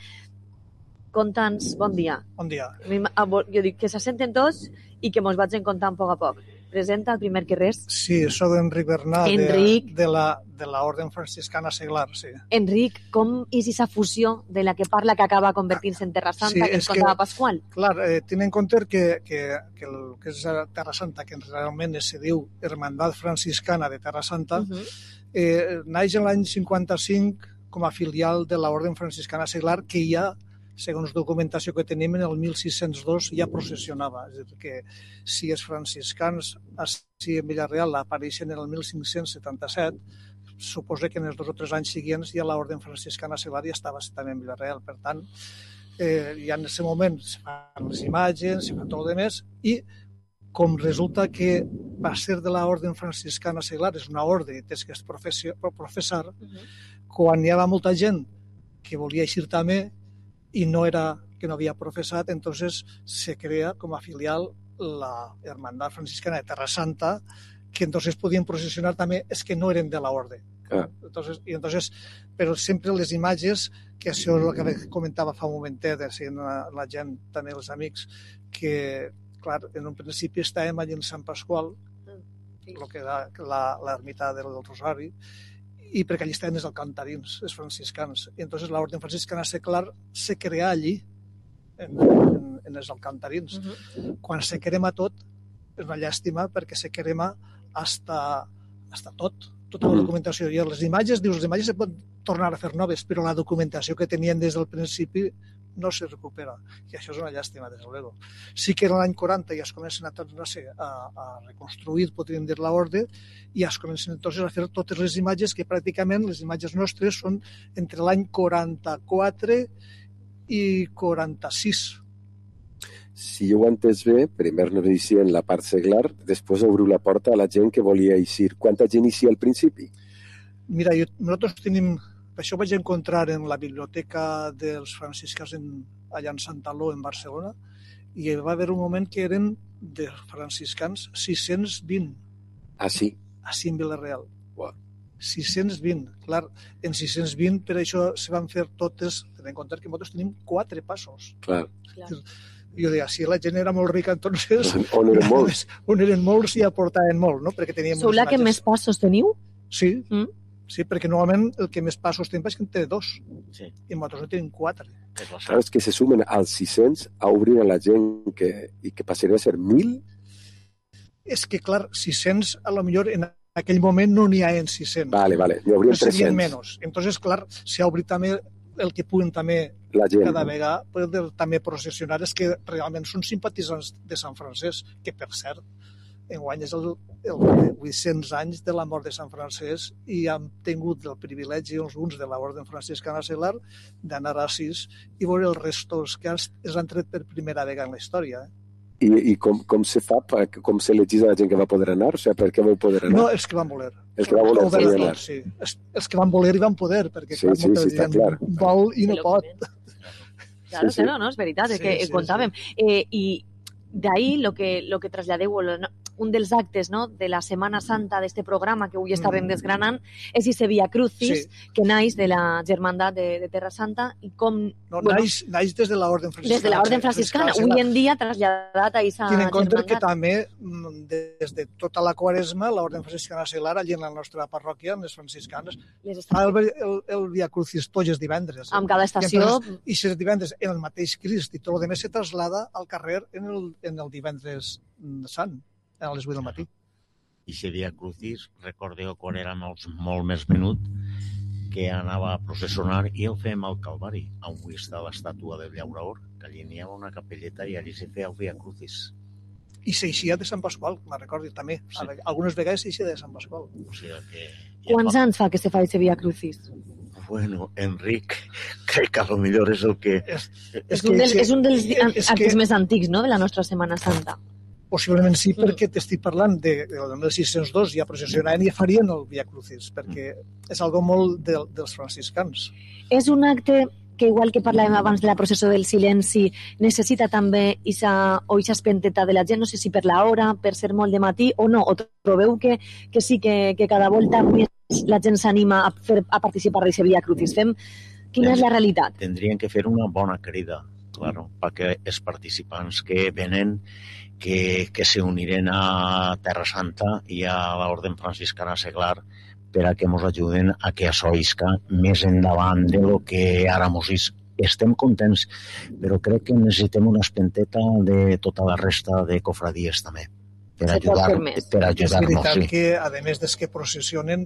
Conta'ns, bon dia. Bon dia. Jo dic que se senten tots i que mos vaig contant a poc a poc. Presenta el primer que res. Sí, soc Enric Bernal, Enric. de, de, la, de la Orden Franciscana Seglar, sí. Enric, com és aquesta fusió de la que parla que acaba convertint-se en Terra Santa, sí, que ens contava Pasqual? Clar, eh, ten en compte que, que, que el que és Terra Santa, que realment se diu Hermandat Franciscana de Terra Santa, uh -huh. eh, naix l'any cinquanta-cinc com a filial de la Orden Franciscana Seglar, que ja segons documentació que tenim, en el mil sis-cents dos ja processionava. És a dir, que si els franciscans així en Vila-real apareixen en el mil cinc-cents setanta-set, suposa que en els dos o tres anys seguents ja l'Orden Franciscana Seglar ja estava també en Vila-real. Per tant, eh, ja en aquest moment se fan les imatges, se fa tot el més, i com resulta que va ser de l'Orden Franciscana Seglar, és una orde, tens que es professar, uh -huh. quan hi havia molta gent que volia eixir també, i no era que no havia professat, entonces se crea com a filial la Hermandad Franciscana de Terra Santa, que entonces podien processionar també els que no eren de l'orde. Ah. Entonces, i entonces, però sempre les imatges, que això és el que comentava fa un momentet, la, la gent, també els amics, que, clar, en un principi estàvem allà en Sant Pasqual, el que era l'ermita del Rosari, i perquè allí estaven els alcantarins, els franciscans. I entonces l'Orden Franciscana Seglar se crea allí, en, en, en els alcantarins. Uh-huh. Quan se crema tot, és una llàstima, perquè se crema hasta, hasta tot, tota la documentació. I les imatges, dius, les imatges se poden tornar a fer noves, però la documentació que tenien des del principi no se recupera. I això és una llàstima, des de luego. Sí que en l'any quaranta ja es comencen a, a, a reconstruir, podríem dir, l'orde, i ja es comencen entonces a fer totes les imatges, que pràcticament les imatges nostres són entre l'any quaranta-quatre i quaranta-sis. Si jo ho he entès bé, primer no inicia en la part seglar, després obriu la porta a la gent que volia eixir. Quanta gent eixia al principi? Mira, jo, nosaltres tenim... Per això vaig encontrar en la biblioteca dels franciscans en, allà en Santaló, en Barcelona, i va haver un moment que eren de franciscans sis-cents vint. Ah, sí? Així en Vila-real. Wow. sis-cents vint. Clar, en sis-cents vint per això se van fer totes, tenint en compte que nosaltres tenim quatre passos. Clar. Jo deia, si la gent era molt rica, entonces... On eren molts. On eren molts i aportaven molt, no? Perquè teníem Sou la que més passos teniu? Sí, mm? sí, perquè normalment el que més passos tenim és que en té dos. Sí. I nosaltres en tenim quatre. Saps que se sumen als sis-cents a obrir a la gent que, i que passaria a ser mil? És que, clar, sis-cents, a lo millor en aquell moment no n'hi ha en sis-cents. Vale, vale, n'hi haurien tres-cents. Menos. Entonces, clar, s'ha obrit també el que puguen també la gent. Cada vegada poder també processionar és que realment són simpatitzants de Sant Francesc, que per cert, enguany és el, el vuit-cents anys de la mort de Sant Francesc i han tingut el privilegi alguns de l'Orden Franciscana Seglar d'anar a Assís i veure els restos que es han tret per primera vegada en la història. Eh? I, i com, com se fa, com s'elegís a la gent que va poder anar? O sigui, per què vau poder anar? No, els que van voler. Els que van voler poder anar. Sí. Els, els que van voler i van poder, perquè sí, clar, sí, sí, està clar. vol i no pot. Claro, sí, sí. Claro, no, és veritat, és sí, que sí, contàvem. Sí. Eh, I d'ahí lo que, lo que traslladeu, no, un dels actes no, de la Setmana Santa d'este programa que avui estàvem desgranant és ese Via Crucis sí. que naix de la Germandat de, de Terra Santa i com... No, bueno, naix, naix des de l'Orden Franciscana. Des de l'Orden Franciscana, avui en dia traslladat a aquesta Germandat. Tinc en compte Germandat. que també des de tota la Quaresma l'Orden Franciscana Seglar, allí en la nostra parròquia, en les franciscanes, les fa el, el, el Via Crucis tots els divendres. Amb cada estació... I si els divendres en el mateix Crist i tot el demés se traslada al carrer en el, en el divendres sant. A les vuit del matí. I si Via Crucis, recordeu quan era molt, molt més menut, que anava a processionar i el fèiem al Calvari, on avui està l'estàtua de Llauraor, que allí n'hi havia una capelleta i allí se feia el Via Crucis. I s'eixia de Sant Pasqual, me'n recordo també. Sí. Algunes vegades s'eixia de Sant Pasqual. O sigui que... Quants anys fa que se fa aquest Via Crucis? Bueno, Enric, crec que a lo millor és el que... És, és, és, un, dels, és un dels és actes que... més antics, no?, de la nostra Setmana Santa. Possiblement sí, perquè t'estic parlant de, del mil sis-cents dos, ja processionaven i ja farien el Via Crucis, perquè és algo molt de, dels franciscans. És un acte que, igual que parlàvem abans de la processó del silenci, necessita també isa, o ixa espenteta de la gent, no sé si per l'hora, per ser molt de matí o no, o trobeu que, que sí, que, que cada volta més la gent s'anima a, fer, a participar d'aquest Via Crucis. Fem, quina és la realitat? Tendrien que fer una bona crida, claro, perquè els participants que venen que, que se uniren a Terra Santa i a l'Orden Franciscana Seglar per a que ens ajuden a que això isca més endavant de lo que ara mos is. Estem contents, però crec que necessitem una espenteta de tota la resta de cofradies també, per ajudar-nos. Per ajudar és veritat sí. que, a més des que processionen,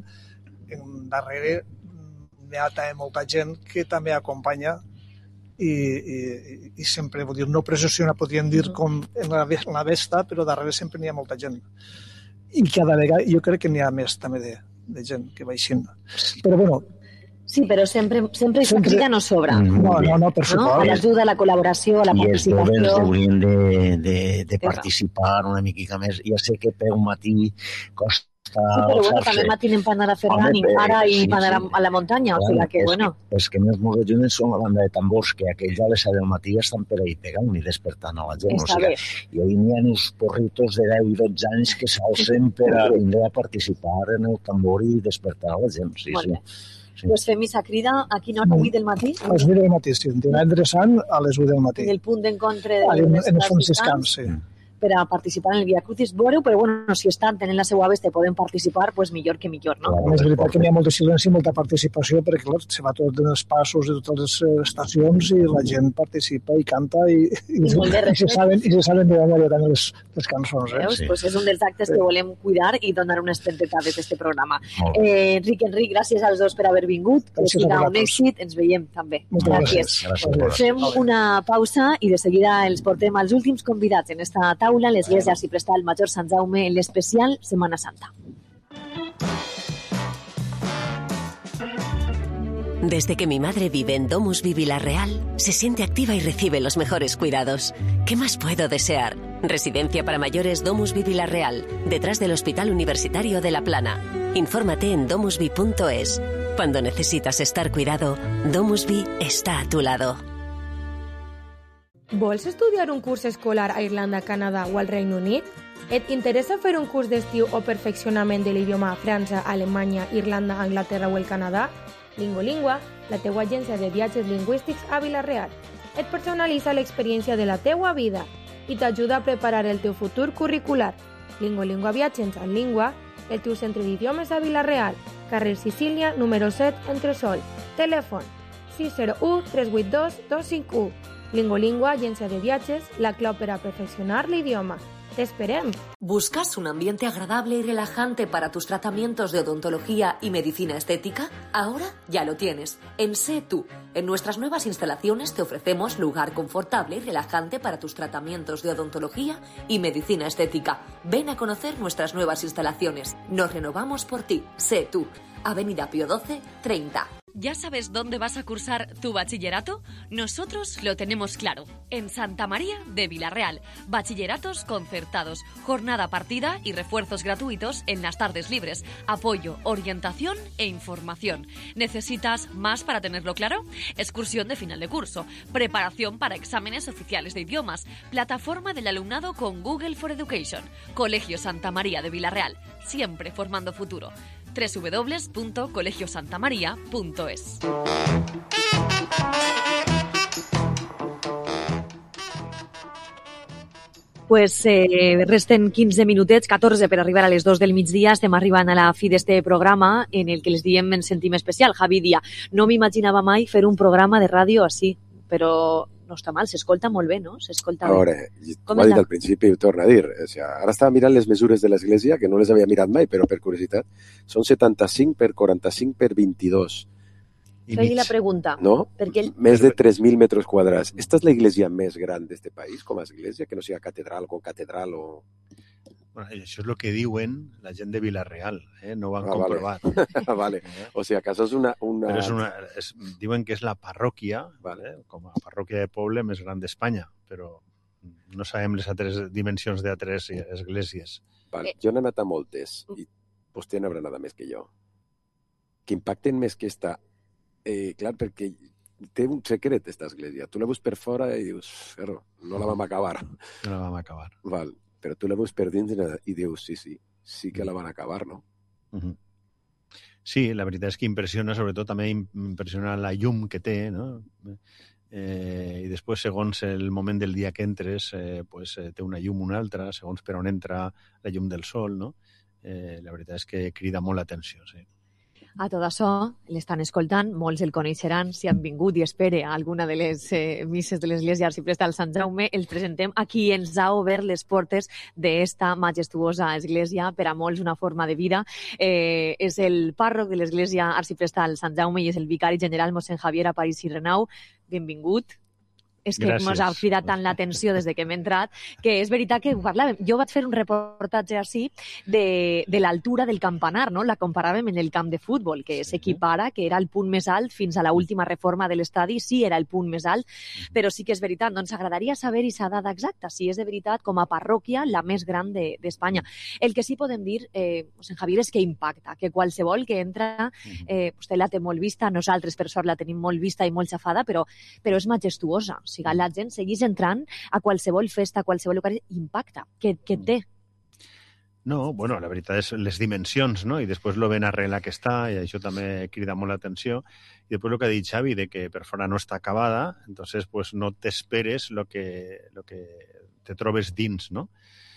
darrere hi ha també molta gent que també acompanya i, i, i sempre, vull dir, no processiona, podríem dir com en la, en la Vesta, però darrere sempre n'hi ha molta gent. I cada vegada jo crec que n'hi ha més també de, de gent que baixin. Però bueno... Sí, però sempre, sempre aquesta sempre... crida no sobra. No, no, no, per no? A l'ajuda, a la col·laboració, a la I participació... I els joves haurien de, de, de participar una miqueta més. Ja sé que per un matí costa... Sí, però bueno, també matinen per anar a fer running, ara i per anar a la muntanya, o sigui que, bueno... Els que més ens ajuden són la banda de tambors, que aquells a les set del matí estan per ahí pegant i despertant a la gent. Està bé. I ahir n'hi ha uns porritos de deu i dotze anys que s'alcen per a vindre a participar en el tambor i despertar a la gent. Sí, sí. Sí. Pues fem aquesta crida a quina hora? vuit del matí? A les vuit del matí, sí. Divendres sant a les vuit del matí. En el punt d'encontre de en, en els franciscans, sí. Per a participar en el Via Crucis. Veureu, però bueno, si estan tenint la seva vesta i poden participar, pues millor que millor, no? És veritat que n'hi ha molt de silenci i molta participació, perquè clar, se va tot en els passos de totes les estacions i la gent participa i canta i, i, I, i, se, saben, i se saben de memòria també les, les cançons. Eh? Veus? Sí. Pues és un dels actes sí. que volem cuidar i donar unes pentecades d'aquest programa. Eh, Enric, Enric, gràcies als dos per haver vingut. Que siga un èxit. Ens veiem també. Gràcies. gràcies. gràcies. Fem una pausa i de seguida els portem als últims convidats en esta taula, l'església arciprestal Major Sant Jaume, en l'especial Semana Santa. Desde que mi madre vive en Domus Vi Vila-real, se siente activa y recibe los mejores cuidados. ¿Qué más puedo desear? Residencia para mayores Domus Vi Vila-real, detrás del Hospital Universitario de La Plana. Infórmate en domus vi punto es. Cuando necesitas estar cuidado, Domus Vi está a tu lado. Vols estudiar un curs escolar a Irlanda, Canadà o al Regne Unit? Et interessa fer un curs d'estiu o perfeccionament de l'idioma a França, Alemanya, Irlanda, Anglaterra o el Canadà? Lingolingua, la teua agència de viatges lingüístics a Vila-real. Et personalitza l'experiència de la teua vida i t'ajuda a preparar el teu futur curricular. Lingolingua Viatges en Lingua, el teu centre d'idiomes a Vila-real, carrer Sicília, número set, Entresol. Telèfon sis zero u tres vuit dos dos cinc u. Lingolingua, agència de viatges, la clau per a perfeccionar l'idioma. ¡Te esperem! ¿Buscas un ambiente agradable y relajante para tus tratamientos de odontología y medicina estética? Ahora ya lo tienes. En Sé Tú. En nuestras nuevas instalaciones te ofrecemos lugar confortable y relajante para tus tratamientos de odontología y medicina estética. Ven a conocer nuestras nuevas instalaciones. Nos renovamos por ti. Sé Tú. Avenida Pío doce, treinta. ¿Ya sabes dónde vas a cursar tu bachillerato? Nosotros lo tenemos claro. En Santa María de Vila-real. Bachilleratos concertados, jornada partida y refuerzos gratuitos en las tardes libres. Apoyo, orientación e información. ¿Necesitas más para tenerlo claro? Excursión de final de curso. Preparación para exámenes oficiales de idiomas. Plataforma del alumnado con Google for Education. Colegio Santa María de Vila-real. Siempre formando futuro. doble u doble u doble u punto colegio santa maría punto es. Pues eh, resten quinze minutets, catorze per arribar a les dos del migdia. Estem arribant a la fi d'este programa en el que les diem en sentim especial. Javi Dia, no m'imaginava mai fer un programa de ràdio així, però no està mal, s'escolta molt bé, no? S'escolta bé. A veure, com he dit al principi, ho torno a dir. O sigui, ara estava mirant les mesures de l'Església, que no les havia mirat mai, però per curiositat, són setanta-cinc per quaranta-cinc per vint-i-dos. Feia la pregunta. No? Perquè ell... Més de tres mil metres quadrats. Esta és la iglesia més gran d'este país, com a església, que no sigui catedral o catedral o... Bueno, això és el que diuen la gent de Vila-real, eh? No ho han ah, comprovat. Vale. vale. O sigui, acaso és una... una... Però és una és, diuen que és la parròquia, vale. eh? Com a parròquia de poble més gran d'Espanya, però no sabem les altres dimensions d'altres esglésies. Vale. Jo n'he anat a moltes, i vostè n'haurà anat més que jo, que impacten més que esta. Eh, clar, perquè té un secret, esta església. Tu la veus per fora i dius, claro, no la vam acabar. No la vam acabar. Val. Però tu la veus per dins i dius, sí, sí, sí que la van acabar, no? Uh-huh. Sí, la veritat és que impressiona, sobretot també impressiona la llum que té, no? Eh, I després, segons el moment del dia que entres, eh, pues, eh, té una llum una altra, segons per on entra la llum del sol, no? Eh, la veritat és que crida molt l'atenció, sí. A tot això, l'estan escoltant, molts el coneixeran, si han vingut i espere a alguna de les eh, misses de l'Església Arcipresta del Sant Jaume, els presentem a qui ens ha obert les portes d'esta majestuosa església, per a molts una forma de vida. Eh, és el pàrroc de l'Església Arcipresta del Sant Jaume i és el vicari general mossèn Javier Aparici i Renau. Benvingut. És que ens ha cridat tant l'atenció des de que hem entrat, que és veritat que ho parlàvem. Jo vaig fer un reportatge així de, de l'altura del campanar, no? La comparàvem en el camp de futbol, que s'equipara, que era el punt més alt fins a l'última reforma de l'estadi, sí era el punt més alt, però sí que és veritat. Doncs agradaria saber aquesta dada exacta, si és de veritat com a parròquia la més gran d'Espanya. El que sí podem dir, eh, en Javier, és que impacta, que qualsevol que entra, eh, vostè la té molt vista, nosaltres per sort la tenim molt vista i molt xafada, però, però és majestuosa. O sigui, la gent segueix entrant a qualsevol festa, a qualsevol local, impacta. Què, què té? No, bueno, la veritat és les dimensions, no? I després lo ben arreglat que està, i això també crida molt l'atenció. I després el que ha dit Xavi, de que per fora no està acabada, entonces pues no t'esperes lo que, lo que te trobes dins, no?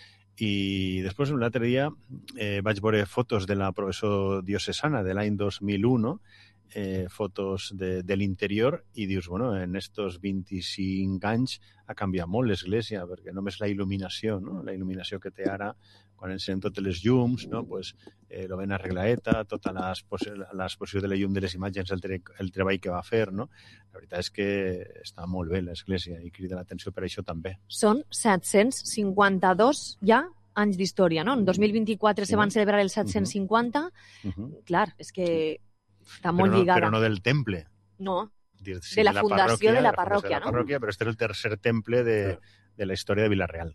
I després, l'altre dia, eh, vaig veure fotos de la professor diocesana de l'any dos mil u, no? Eh, fotos de, de l'interior i dius, bueno, en estos vint-i-cinc anys ha canviat molt l'església, perquè només la il·luminació, no? La il·luminació que té ara, quan encenen totes les llums, no? Pues, eh, lo ben arreglaeta, tota l'exposició de la llum de les imatges, el, tre el treball que va fer, no? La veritat és que està molt bé l'església i crida l'atenció per això també. Són set-cents cinquanta-dos ja anys d'història, no? En dos mil vint-i-quatre sí. Se van celebrar els set-cents cinquanta. Uh -huh. Clar, és que està molt però no, lligada. Però no del temple. No, Dir, sí, de la, de la fundació parròquia, de la parròquia, parròquia, de la parròquia, no? Però este és el tercer temple de, de la història de Vila-real.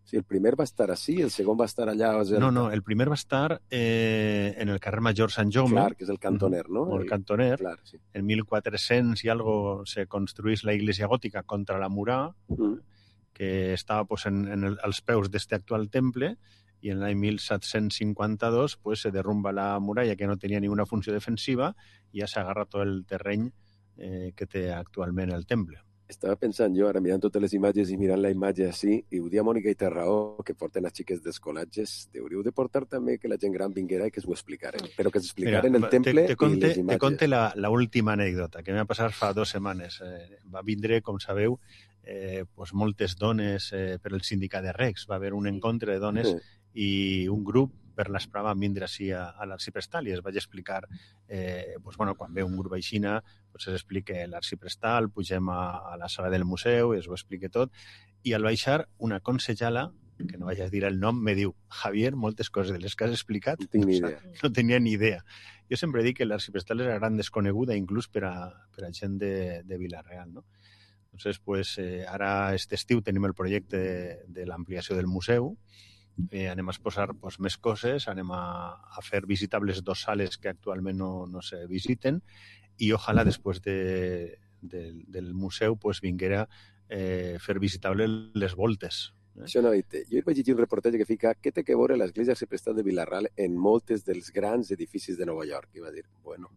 Sí, el primer va a estar así, el segon va a estar allà... O sigui, no, no, el primer va estar eh, en el carrer Major Sant Jaume. Clar, que és el cantoner, no? O el cantoner. Clar, sí. En mil quatre-cents i algo se construís la iglesia gòtica contra la murà, mm. que estava pues, en, en el, als peus d'este actual temple, i en l'any mil set-cents cinquanta-dos pues, se derrumba la muralla que no tenia ninguna funció defensiva i ja s'agarra tot el terreny eh, que té actualment el temple. Estava pensant jo, ara mirant totes les imatges i mirant la imatge així, i ho dia Mònica i té raó, que porten les xiques dels colatges, hauríeu de portar també que la gent gran vinguera i que s'ho explicaren, però que s'explicaren el temple te, te conte, i les imatges. Te conte la, la última anècdota, que m'ha passat fa dues setmanes. Eh, va vindre, com sabeu, eh, pues moltes dones eh, per el sindicat de Recs. Va haver un encontre de dones sí. i un grup per l'esprava vam vindre així a, a l'arxiprestal i es vaig explicar, eh, pues, bueno, quan ve un grup aixina, pues, es explica l'arxiprestal, pugem a, a la sala del museu, es ho explica tot, i al baixar una consellala, que no vaig a dir el nom, me diu, Javier, moltes coses de les que has explicat no, tinc ni idea. O sea, no tenia ni idea. Jo sempre dic que l'arxiprestal és una gran desconeguda, inclús per a, per a gent de, de Vila-real, no? Entonces, pues, eh, ara este estiu tenim el projecte de, de l'ampliació del museu. Eh, anem a exposar pues, més coses, anem a, a fer visitables dos sales que actualment no, no se visiten i ojalà després de, de, del museu pues, vinguera eh, fer visitable les voltes. Eh? Això no ho dit. Jo vaig llegir un reportatge que fica què té que veure l'església arxiprestal de Vila-real en moltes dels grans edificis de Nova York. I va dir, bueno,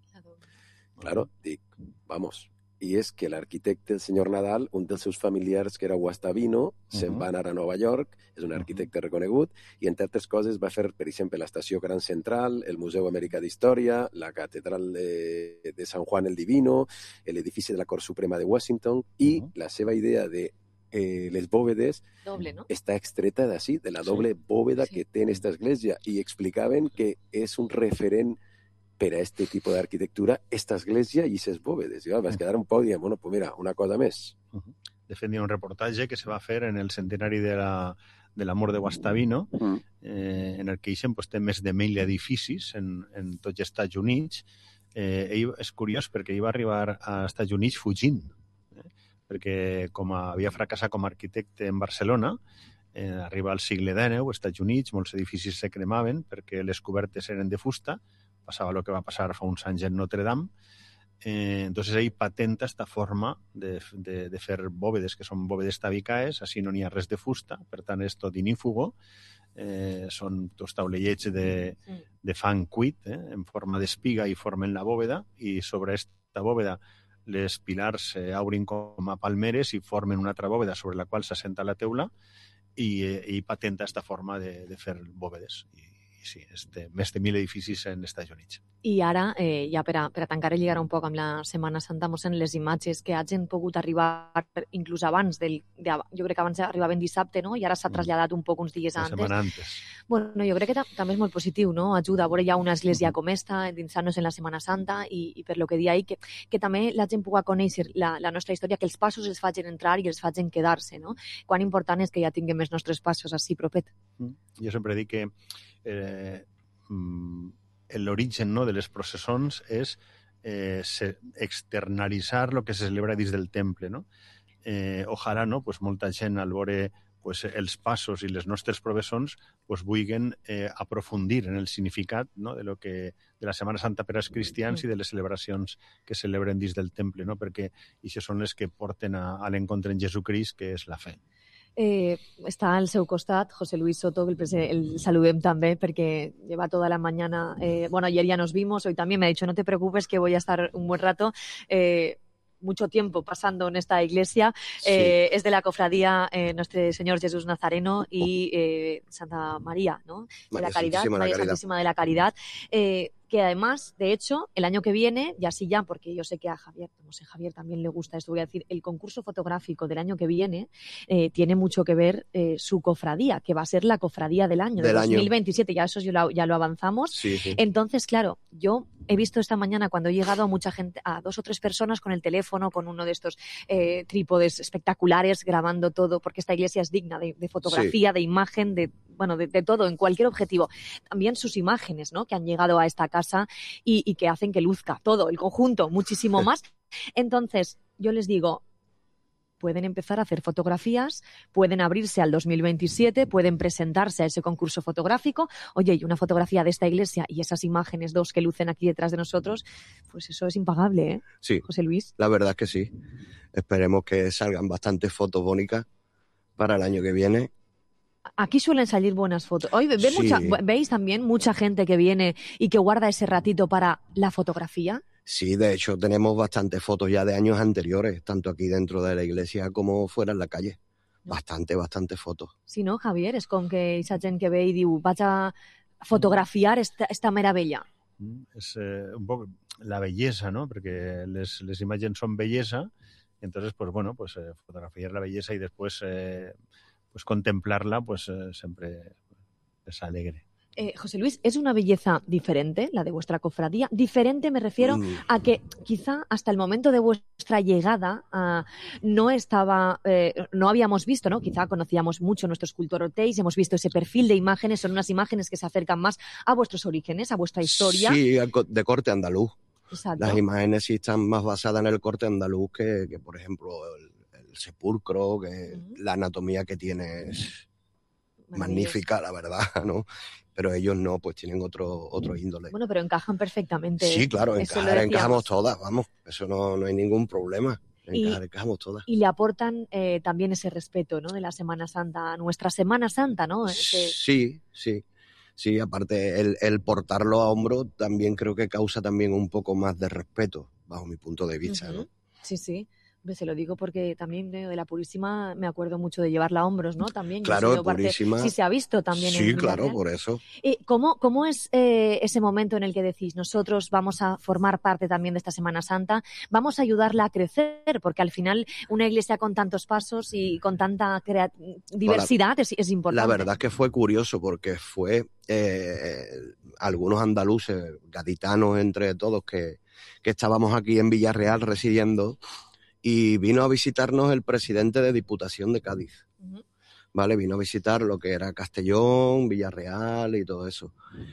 claro, dic, vamos... i és que l'arquitecte, el senyor Nadal, un dels seus familiars, que era Guastavino, uh-huh. se'n va anar a Nova York, és un arquitecte uh-huh. reconegut, i entre altres coses va fer, per exemple, l'Estació Gran Central, el Museu Americà d'Història, la Catedral de, de San Juan el Divino, l'edifici de la Cort Suprema de Washington, i uh-huh. la seva idea de eh, les bòvedes doble, no? està extreta d'ací, de la doble sí. bòveda sí. que té en esta església, i explicaven que és un referent per a este tipus d'arquitectura, esta església i aquestes bòvedes. I vas quedar un poc i diem, bueno, pues mira, una cosa més. Uh-huh. De fet, hi ha un reportatge que se va fer en el centenari de la, de la mort de Guastavino, uh-huh. eh, en el que eixen pues, té més de mil edificis en, en tots els Estats Units. Eh, ell és curiós perquè ell va arribar als Estats Units fugint, eh, perquè com havia fracassat com a arquitecte en Barcelona, eh, arriba al segle dinou, als Estats Units, molts edificis se cremaven perquè les cobertes eren de fusta, passava el que va passar fa uns anys en Notre Dame. Eh, entonces ell patenta esta forma de, de, de fer bòvedes, que són bòvedes tabicaes, així no n'hi ha res de fusta, per tant és tot inífugo, eh, són tots taulellets de, de fang cuit, eh, en forma d'espiga i formen la bòveda, i sobre esta bòveda les pilars eh, obrin com a palmeres i formen una altra bòveda sobre la qual s'assenta la teula, i, eh, i patenta esta forma de, de fer bòvedes. I, sí, este, més de mil edificis en els Estats Units. I ara, eh, ja per a, per a tancar i lligar un poc amb la Setmana Santa, mos en les imatges que hagin pogut arribar inclús abans del... De, jo crec que abans arribaven dissabte, no? I ara s'ha traslladat un poc uns dies antes. Una setmana antes. Bueno, jo crec que també és molt positiu, no? Ajuda a veure ja una església com esta, endinsar-nos en la Setmana Santa i, i per lo que dia ahir, que, que també la gent pugui conèixer la, la nostra història, que els passos els facin entrar i els facin quedar-se, no? Quan important és que ja tinguem els nostres passos així propet. Mm. Jo sempre dic que eh, l'origen, no, de les processons és eh, externalitzar el que se celebra dins del temple, no? Eh, ojalà, no, pues, molta gent al veure pues, els passos i les nostres processons pues, vulguin eh, aprofundir en el significat, no, de, lo que, de la Setmana Santa per als cristians i de les celebracions que celebren dins del temple, no? Perquè això són les que porten a, a l'encontre en Jesucrist, que és la fe. Eh, està al seu costat José Luis Soto, que el, el saludem també perquè lleva toda la mañana, eh, bueno, ayer ya nos vimos, hoy también me ha dicho no te preocupes que voy a estar un buen rato, eh, mucho tiempo pasando en esta iglesia, sí. eh, es de la cofradía eh, Nuestro Señor Jesús Nazareno y eh, Santa María, ¿no? De la Caridad, María Santísima de la Caridad, eh, que además, de hecho, el año que viene, y así ya, porque yo sé que a Javier, no sé, Javier también le gusta esto, voy a decir, el concurso fotográfico del año que viene eh, tiene mucho que ver eh, su cofradía, que va a ser la cofradía del año, del de dos mil veintisiete, año. Ya eso ya lo, ya lo avanzamos. Sí, sí. Entonces, claro, yo he visto esta mañana cuando he llegado a mucha gente, a dos o tres personas con el teléfono, con uno de estos eh, trípodes espectaculares, grabando todo, porque esta iglesia es digna de, de fotografía, sí. de imagen, de, bueno, de, de todo, en cualquier objetivo. También sus imágenes, ¿no?, que han llegado a esta casa Y, y que hacen que luzca todo, el conjunto, muchísimo más. Entonces, yo les digo, pueden empezar a hacer fotografías, pueden abrirse al dos mil veintisiete, pueden presentarse a ese concurso fotográfico. Oye, y una fotografía de esta iglesia y esas imágenes dos que lucen aquí detrás de nosotros, pues eso es impagable, ¿eh? Sí, José Luis. La verdad es que sí. Esperemos que salgan bastantes fotos bónicas para el año que viene. Aquí suelen salir buenas fotos. Hoy ve Sí. mucha, ¿veis también mucha gente que viene y que guarda ese ratito para la fotografía? Sí, de hecho tenemos bastantes fotos ya de años anteriores, tanto aquí dentro de la iglesia como fuera en la calle. Bastante, bastante fotos. Sí, no, Javier? És com que aquesta gent que ve i diu vaig a fotografiar esta, esta meravella. Es eh, un poco la belleza, ¿no? Porque les, les imágenes son belleza, y entonces, pues bueno, pues eh, fotografiar la belleza y después eh, pues contemplarla, pues eh, siempre es alegre. Eh, José Luis, ¿es una belleza diferente la de vuestra cofradía? Diferente me refiero Mm. a que quizá hasta el momento de vuestra llegada uh, no estaba, eh, no habíamos visto, ¿no? Quizá conocíamos mucho nuestro escultor Orteix, hemos visto ese perfil de imágenes, son unas imágenes que se acercan más a vuestros orígenes, a vuestra historia. Sí, de corte andaluz. Exacto. Las imágenes sí están más basadas en el corte andaluz que, que por ejemplo, el, el sepulcro, que uh-huh. la anatomía que tiene es magnífica, la verdad, ¿no? Pero ellos no, pues tienen otro otro índole. Bueno, pero encajan perfectamente. Sí, claro, Eso encajar, encajamos todas, vamos, eso no, no hay ningún problema. Encajar, y, encajamos todas. Y le aportan eh, también ese respeto, ¿no? De la Semana Santa, nuestra Semana Santa, ¿no? Ese... Sí, sí. Sí, aparte, el, el portarlo a hombro también creo que causa también un poco más de respeto, bajo mi punto de vista, uh-huh. ¿no? Sí, sí. Se lo digo porque también de la Purísima me acuerdo mucho de llevarla a hombros, ¿no? También. Claro, de Purísima. Parte, sí se ha visto también. Sí, en claro, Villarreal. por eso. Eh, ¿Cómo, cómo es eh, ese momento en el que decís, nosotros vamos a formar parte también de esta Semana Santa, vamos a ayudarla a crecer? Porque al final una iglesia con tantos pasos y con tanta crea- diversidad la, es, es importante. La verdad es que fue curioso porque fue eh, algunos andaluces, gaditanos entre todos, que, que estábamos aquí en Villarreal residiendo. Y vino a visitarnos el presidente de Diputación de Cádiz, uh-huh. ¿vale? Vino a visitar lo que era Castellón, Villarreal y todo eso.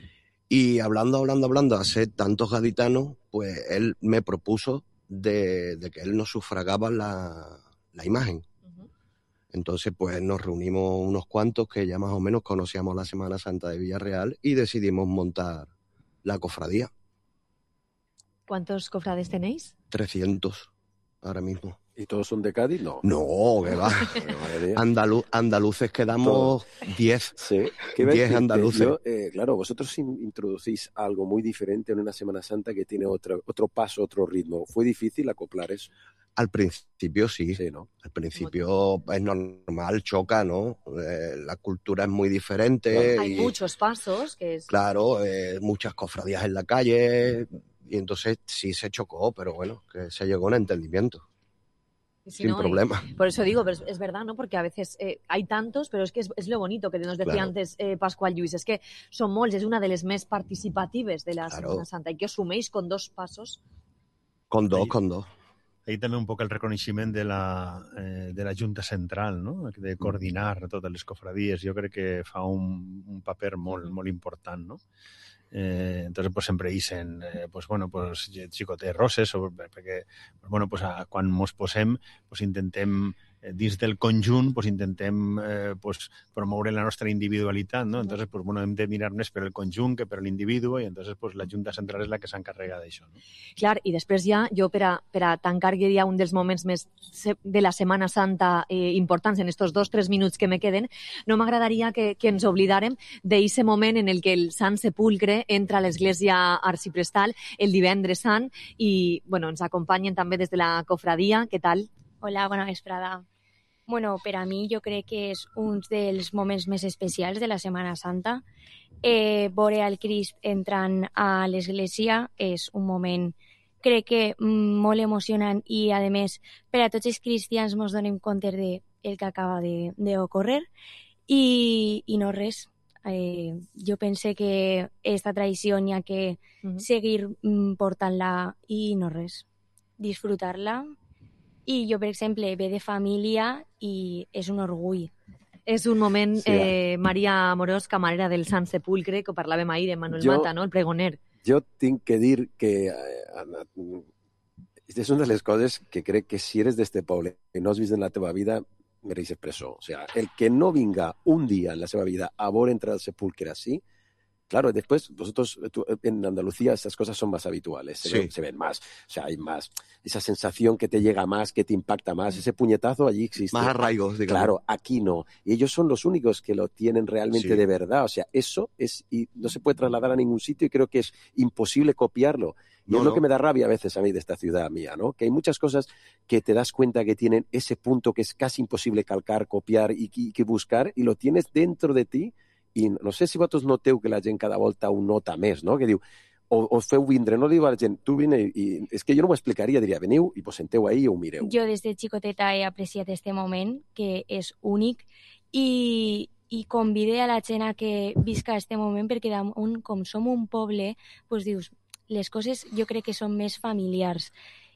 Y hablando, hablando, hablando, hace tantos gaditanos, pues él me propuso de, de que él nos sufragaba la, la imagen. Uh-huh. Entonces, pues nos reunimos unos cuantos que ya más o menos conocíamos la Semana Santa de Villarreal y decidimos montar la cofradía. ¿Cuántos cofrades tenéis? trescientos. Ahora mismo. ¿Y todos son de Cádiz? No. No, que va. Andalu- andaluces quedamos diez. Sí. diez andaluces. Yo, eh, claro, vosotros introducís algo muy diferente en una Semana Santa que tiene otro, otro paso, otro ritmo. ¿Fue difícil acoplar eso? Al principio sí. Sí, ¿no? Al principio es normal, choca, ¿no? Eh, la cultura es muy diferente. Claro. Hay y, muchos pasos. Que es... Claro, eh, muchas cofradías en la calle. Y entonces sí se chocó, pero bueno, que se llegó a un entendimiento. Si sin no, problema. Por eso digo, pero es, es verdad, ¿no? Porque a veces eh, hay tantos, pero es que es, es lo bonito que nos decía claro. antes eh, Pascual Lluís, es que són molts, és una de les més participatives de la claro. Semana Santa y que os suméis con dos pasos. Con dos, ahí, con dos. Ahí també un poc el reconeixement de la, eh, de la Junta Central, no? De coordinar totes les cofradies. Jo crec que fa un, un paper molt, molt important, no? Eh, entonces pues sempre dicen eh, pues bueno pues xicotet roses o, perquè pues, bueno pues a, quan mos posem pues intentem eh, dins del conjunt pues intentem eh, pues promoure la nostra individualitat, no? Entonces pues bueno hem de mirar més per el conjunt que per l'individu i entonces pues la Junta Central és la que s'encarrega d'això, no? Clar, i després ja jo per a, per a tancar ja un dels moments més de la Setmana Santa eh, importants en estos dos tres minuts que me queden, no m'agradaria que, que ens oblidàrem d'eixe moment en el que el Sant Sepulcre entra a l'església arciprestal el divendres sant i bueno, ens acompanyen també des de la cofradia. Què tal? Hola, bona vesprada. Bueno, per a mi jo crec que és un dels moments més especials de la Setmana Santa. Eh, veure el Crist entrant a l'església és un moment, crec que molt emocionant i, a més, per a tots els cristians ens donem compte de el que acaba d'ocórrer i, i no res. Eh, jo pense que esta tradició n'hi ha que uh-huh. seguir mm, portant-la i no res, disfrutar-la. I jo, per exemple, ve de família i és un orgull. És un moment, sí, eh, Maria Amorós, camarera del Sant Sepulcre, que parlàvem ahir de Manuel jo, Mata, no? El pregoner. Jo tinc que dir que eh, és una de les coses que crec que si eres d'este poble i no has vist en la teva vida, mereixes presó. O sea, el que no vinga un día en la seva vida a veure entrar al sepulcre así, claro, después vosotros tú, en Andalucía estas cosas son más habituales, se, sí. ven, se ven más, o sea, hay más, esa sensación que te llega más, que te impacta más, ese puñetazo allí existe. Más arraigos, digamos. Claro, aquí no. Y ellos son los únicos que lo tienen realmente sí. de verdad, o sea, eso es, y no se puede trasladar a ningún sitio y creo que es imposible copiarlo. Y no, es lo no. que me da rabia a veces a mí de esta ciudad mía, ¿no? Que hay muchas cosas que te das cuenta que tienen ese punto que es casi imposible calcar, copiar y, y, y buscar, y lo tienes dentro de ti. I no sé si vosaltres noteu que la gent cada volta ho nota més, no? Que diu, o, o feu vindre, no diu a la gent, tu vine, i és que jo no m'ho explicaria, diria, veniu i vos senteu ahí i ho mireu. Jo des de xicoteta he apreciat este moment, que és únic, i, i convide a la gent a que visca este moment, perquè damunt, com som un poble, doncs dius, les coses jo crec que són més familiars.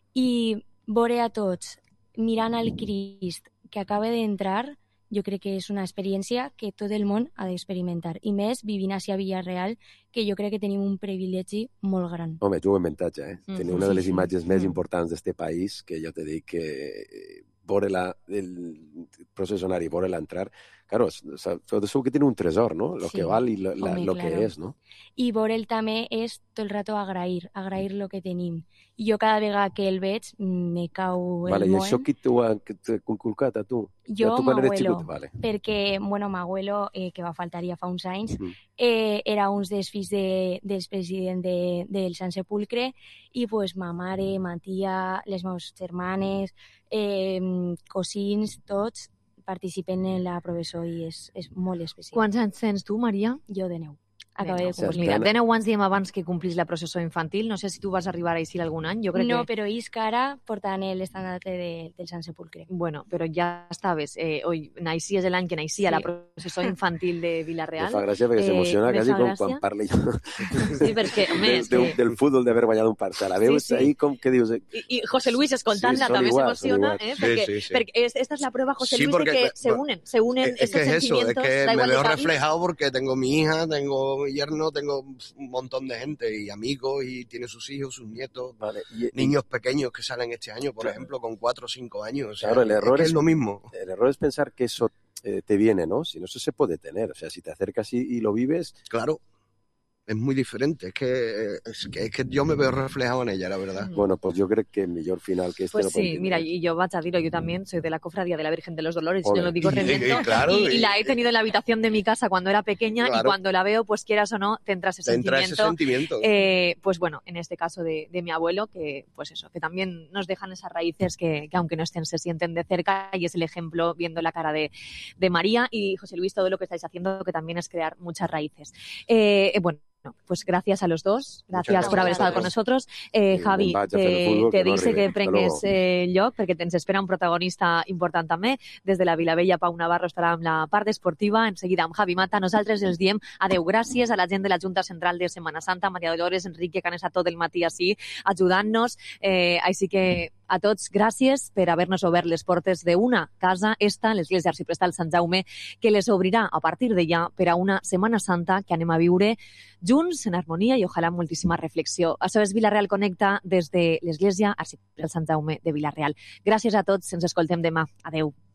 I veure a tots mirant al Crist que acaba d'entrar, jo crec que és una experiència que tot el món ha d'experimentar. I més vivint a Villarreal, que jo crec que tenim un privilegi molt gran. Home, jo ho avantatge, eh? Mm-hmm. Teniu una de les sí, imatges sí. més importants d'este país, que jo te dic que veure-la, el processionari, veure-la entrar, claro, segur que tiene un tresor, ¿no? Lo sí. que val y lo, la, Home, lo claro. que és, no? I veure'l també és tot el rato agrair, agrair lo que tenim. I jo cada vegada que el veig me cau el vale, moen. I això qui t'ho ha conculcat a tu? Jo, tu m'abuelo, vale. perquè, bueno, m'abuelo, eh, que va faltar ja fa uns anys, Mm. eh, era un dels fills de, del president de, del Sant Sepulcre, i pues ma mare, ma tia, les meves germanes, eh, cosins, tots participen en la professor i és, és molt especial. Quants anys tens tu, Maria? Jo de neu. Acaba de complir. Pues mira, de nou anys diem abans que complís la processó infantil. No sé si tu vas arribar a eixir algun any. Jo crec no, que... però ells que ara portant l'estandarte de, del Sant Sepulcre. Bueno, però ja estaves. Eh, oi, naixies l'any que naixia sí. la processó infantil de Vilareal. Me fa gràcia perquè eh, s'emociona quasi com gràcia. Quan parla jo. Sí, perquè, home, de, de, del futbol d'haver guanyat un parcial. La veus sí, sí. ahí com que dius... I, i José Luis escoltant-la sí, també s'emociona, eh? Sí, perquè, sí, sí. perquè esta es la prueba, José sí, Luis, porque, de que pues, se unen, se unen es estos que es sentimientos. Eso, es que da igual me veo de reflejado porque tengo mi hija, tengo mi yerno, tengo un montón de gente y amigos y tiene sus hijos, sus nietos, vale. y, niños y... pequeños que salen este año, por claro. ejemplo, con cuatro o cinco años. O sea, claro, el error es, que es, es lo mismo. El error es pensar que eso eh, te viene, ¿no? Si no, eso se puede tener. O sea, si te acercas y, y lo vives... Claro. Es muy diferente, es que, es que es que yo me veo reflejado en ella, la verdad. Bueno, pues yo creo que el mejor final que este pues no sí, mira, y yo vaig a dir yo también soy de la cofradía de la Virgen de los Dolores, Olé. yo lo digo reviento, y, claro, y, y la he tenido en la habitación de mi casa cuando era pequeña claro. y cuando la veo, pues quieras o no, te entra ese te sentimiento. Entra ese sentimiento. Eh, pues bueno, en este caso de, de mi abuelo, que pues eso, que también nos dejan esas raíces que, que aunque no estén, se sienten de cerca, y es el ejemplo viendo la cara de, de María y José Luis, todo lo que estáis haciendo, que también es crear muchas raíces. Eh, bueno, No, pues gracias a los dos, gracias Muchas por haber estado con nosotros. Eh, Javi, te, te dice que prengues eh, lloc perquè ens espera un protagonista important també. Des de la Vilavella, Pau Navarro estarà amb la part esportiva, en seguida amb Javi Mata. Nosaltres els diem adeu, gràcies a la gent de la Junta Central de Setmana Santa, Maria Dolores, Enrique, que han estat tot el matí així ajudant-nos. Eh, així que a tots, gràcies per haver-nos obert les portes d'una casa, esta, l'Església Arxiprestal Sant Jaume, que les obrirà a partir d'allà per a una Setmana Santa que anem a viure junts, en harmonia i ojalà amb moltíssima reflexió. Això és Vilareal Connecta des de l'Església Arxiprestal Sant Jaume de Vilareal. Gràcies a tots, ens escoltem demà. Adeu.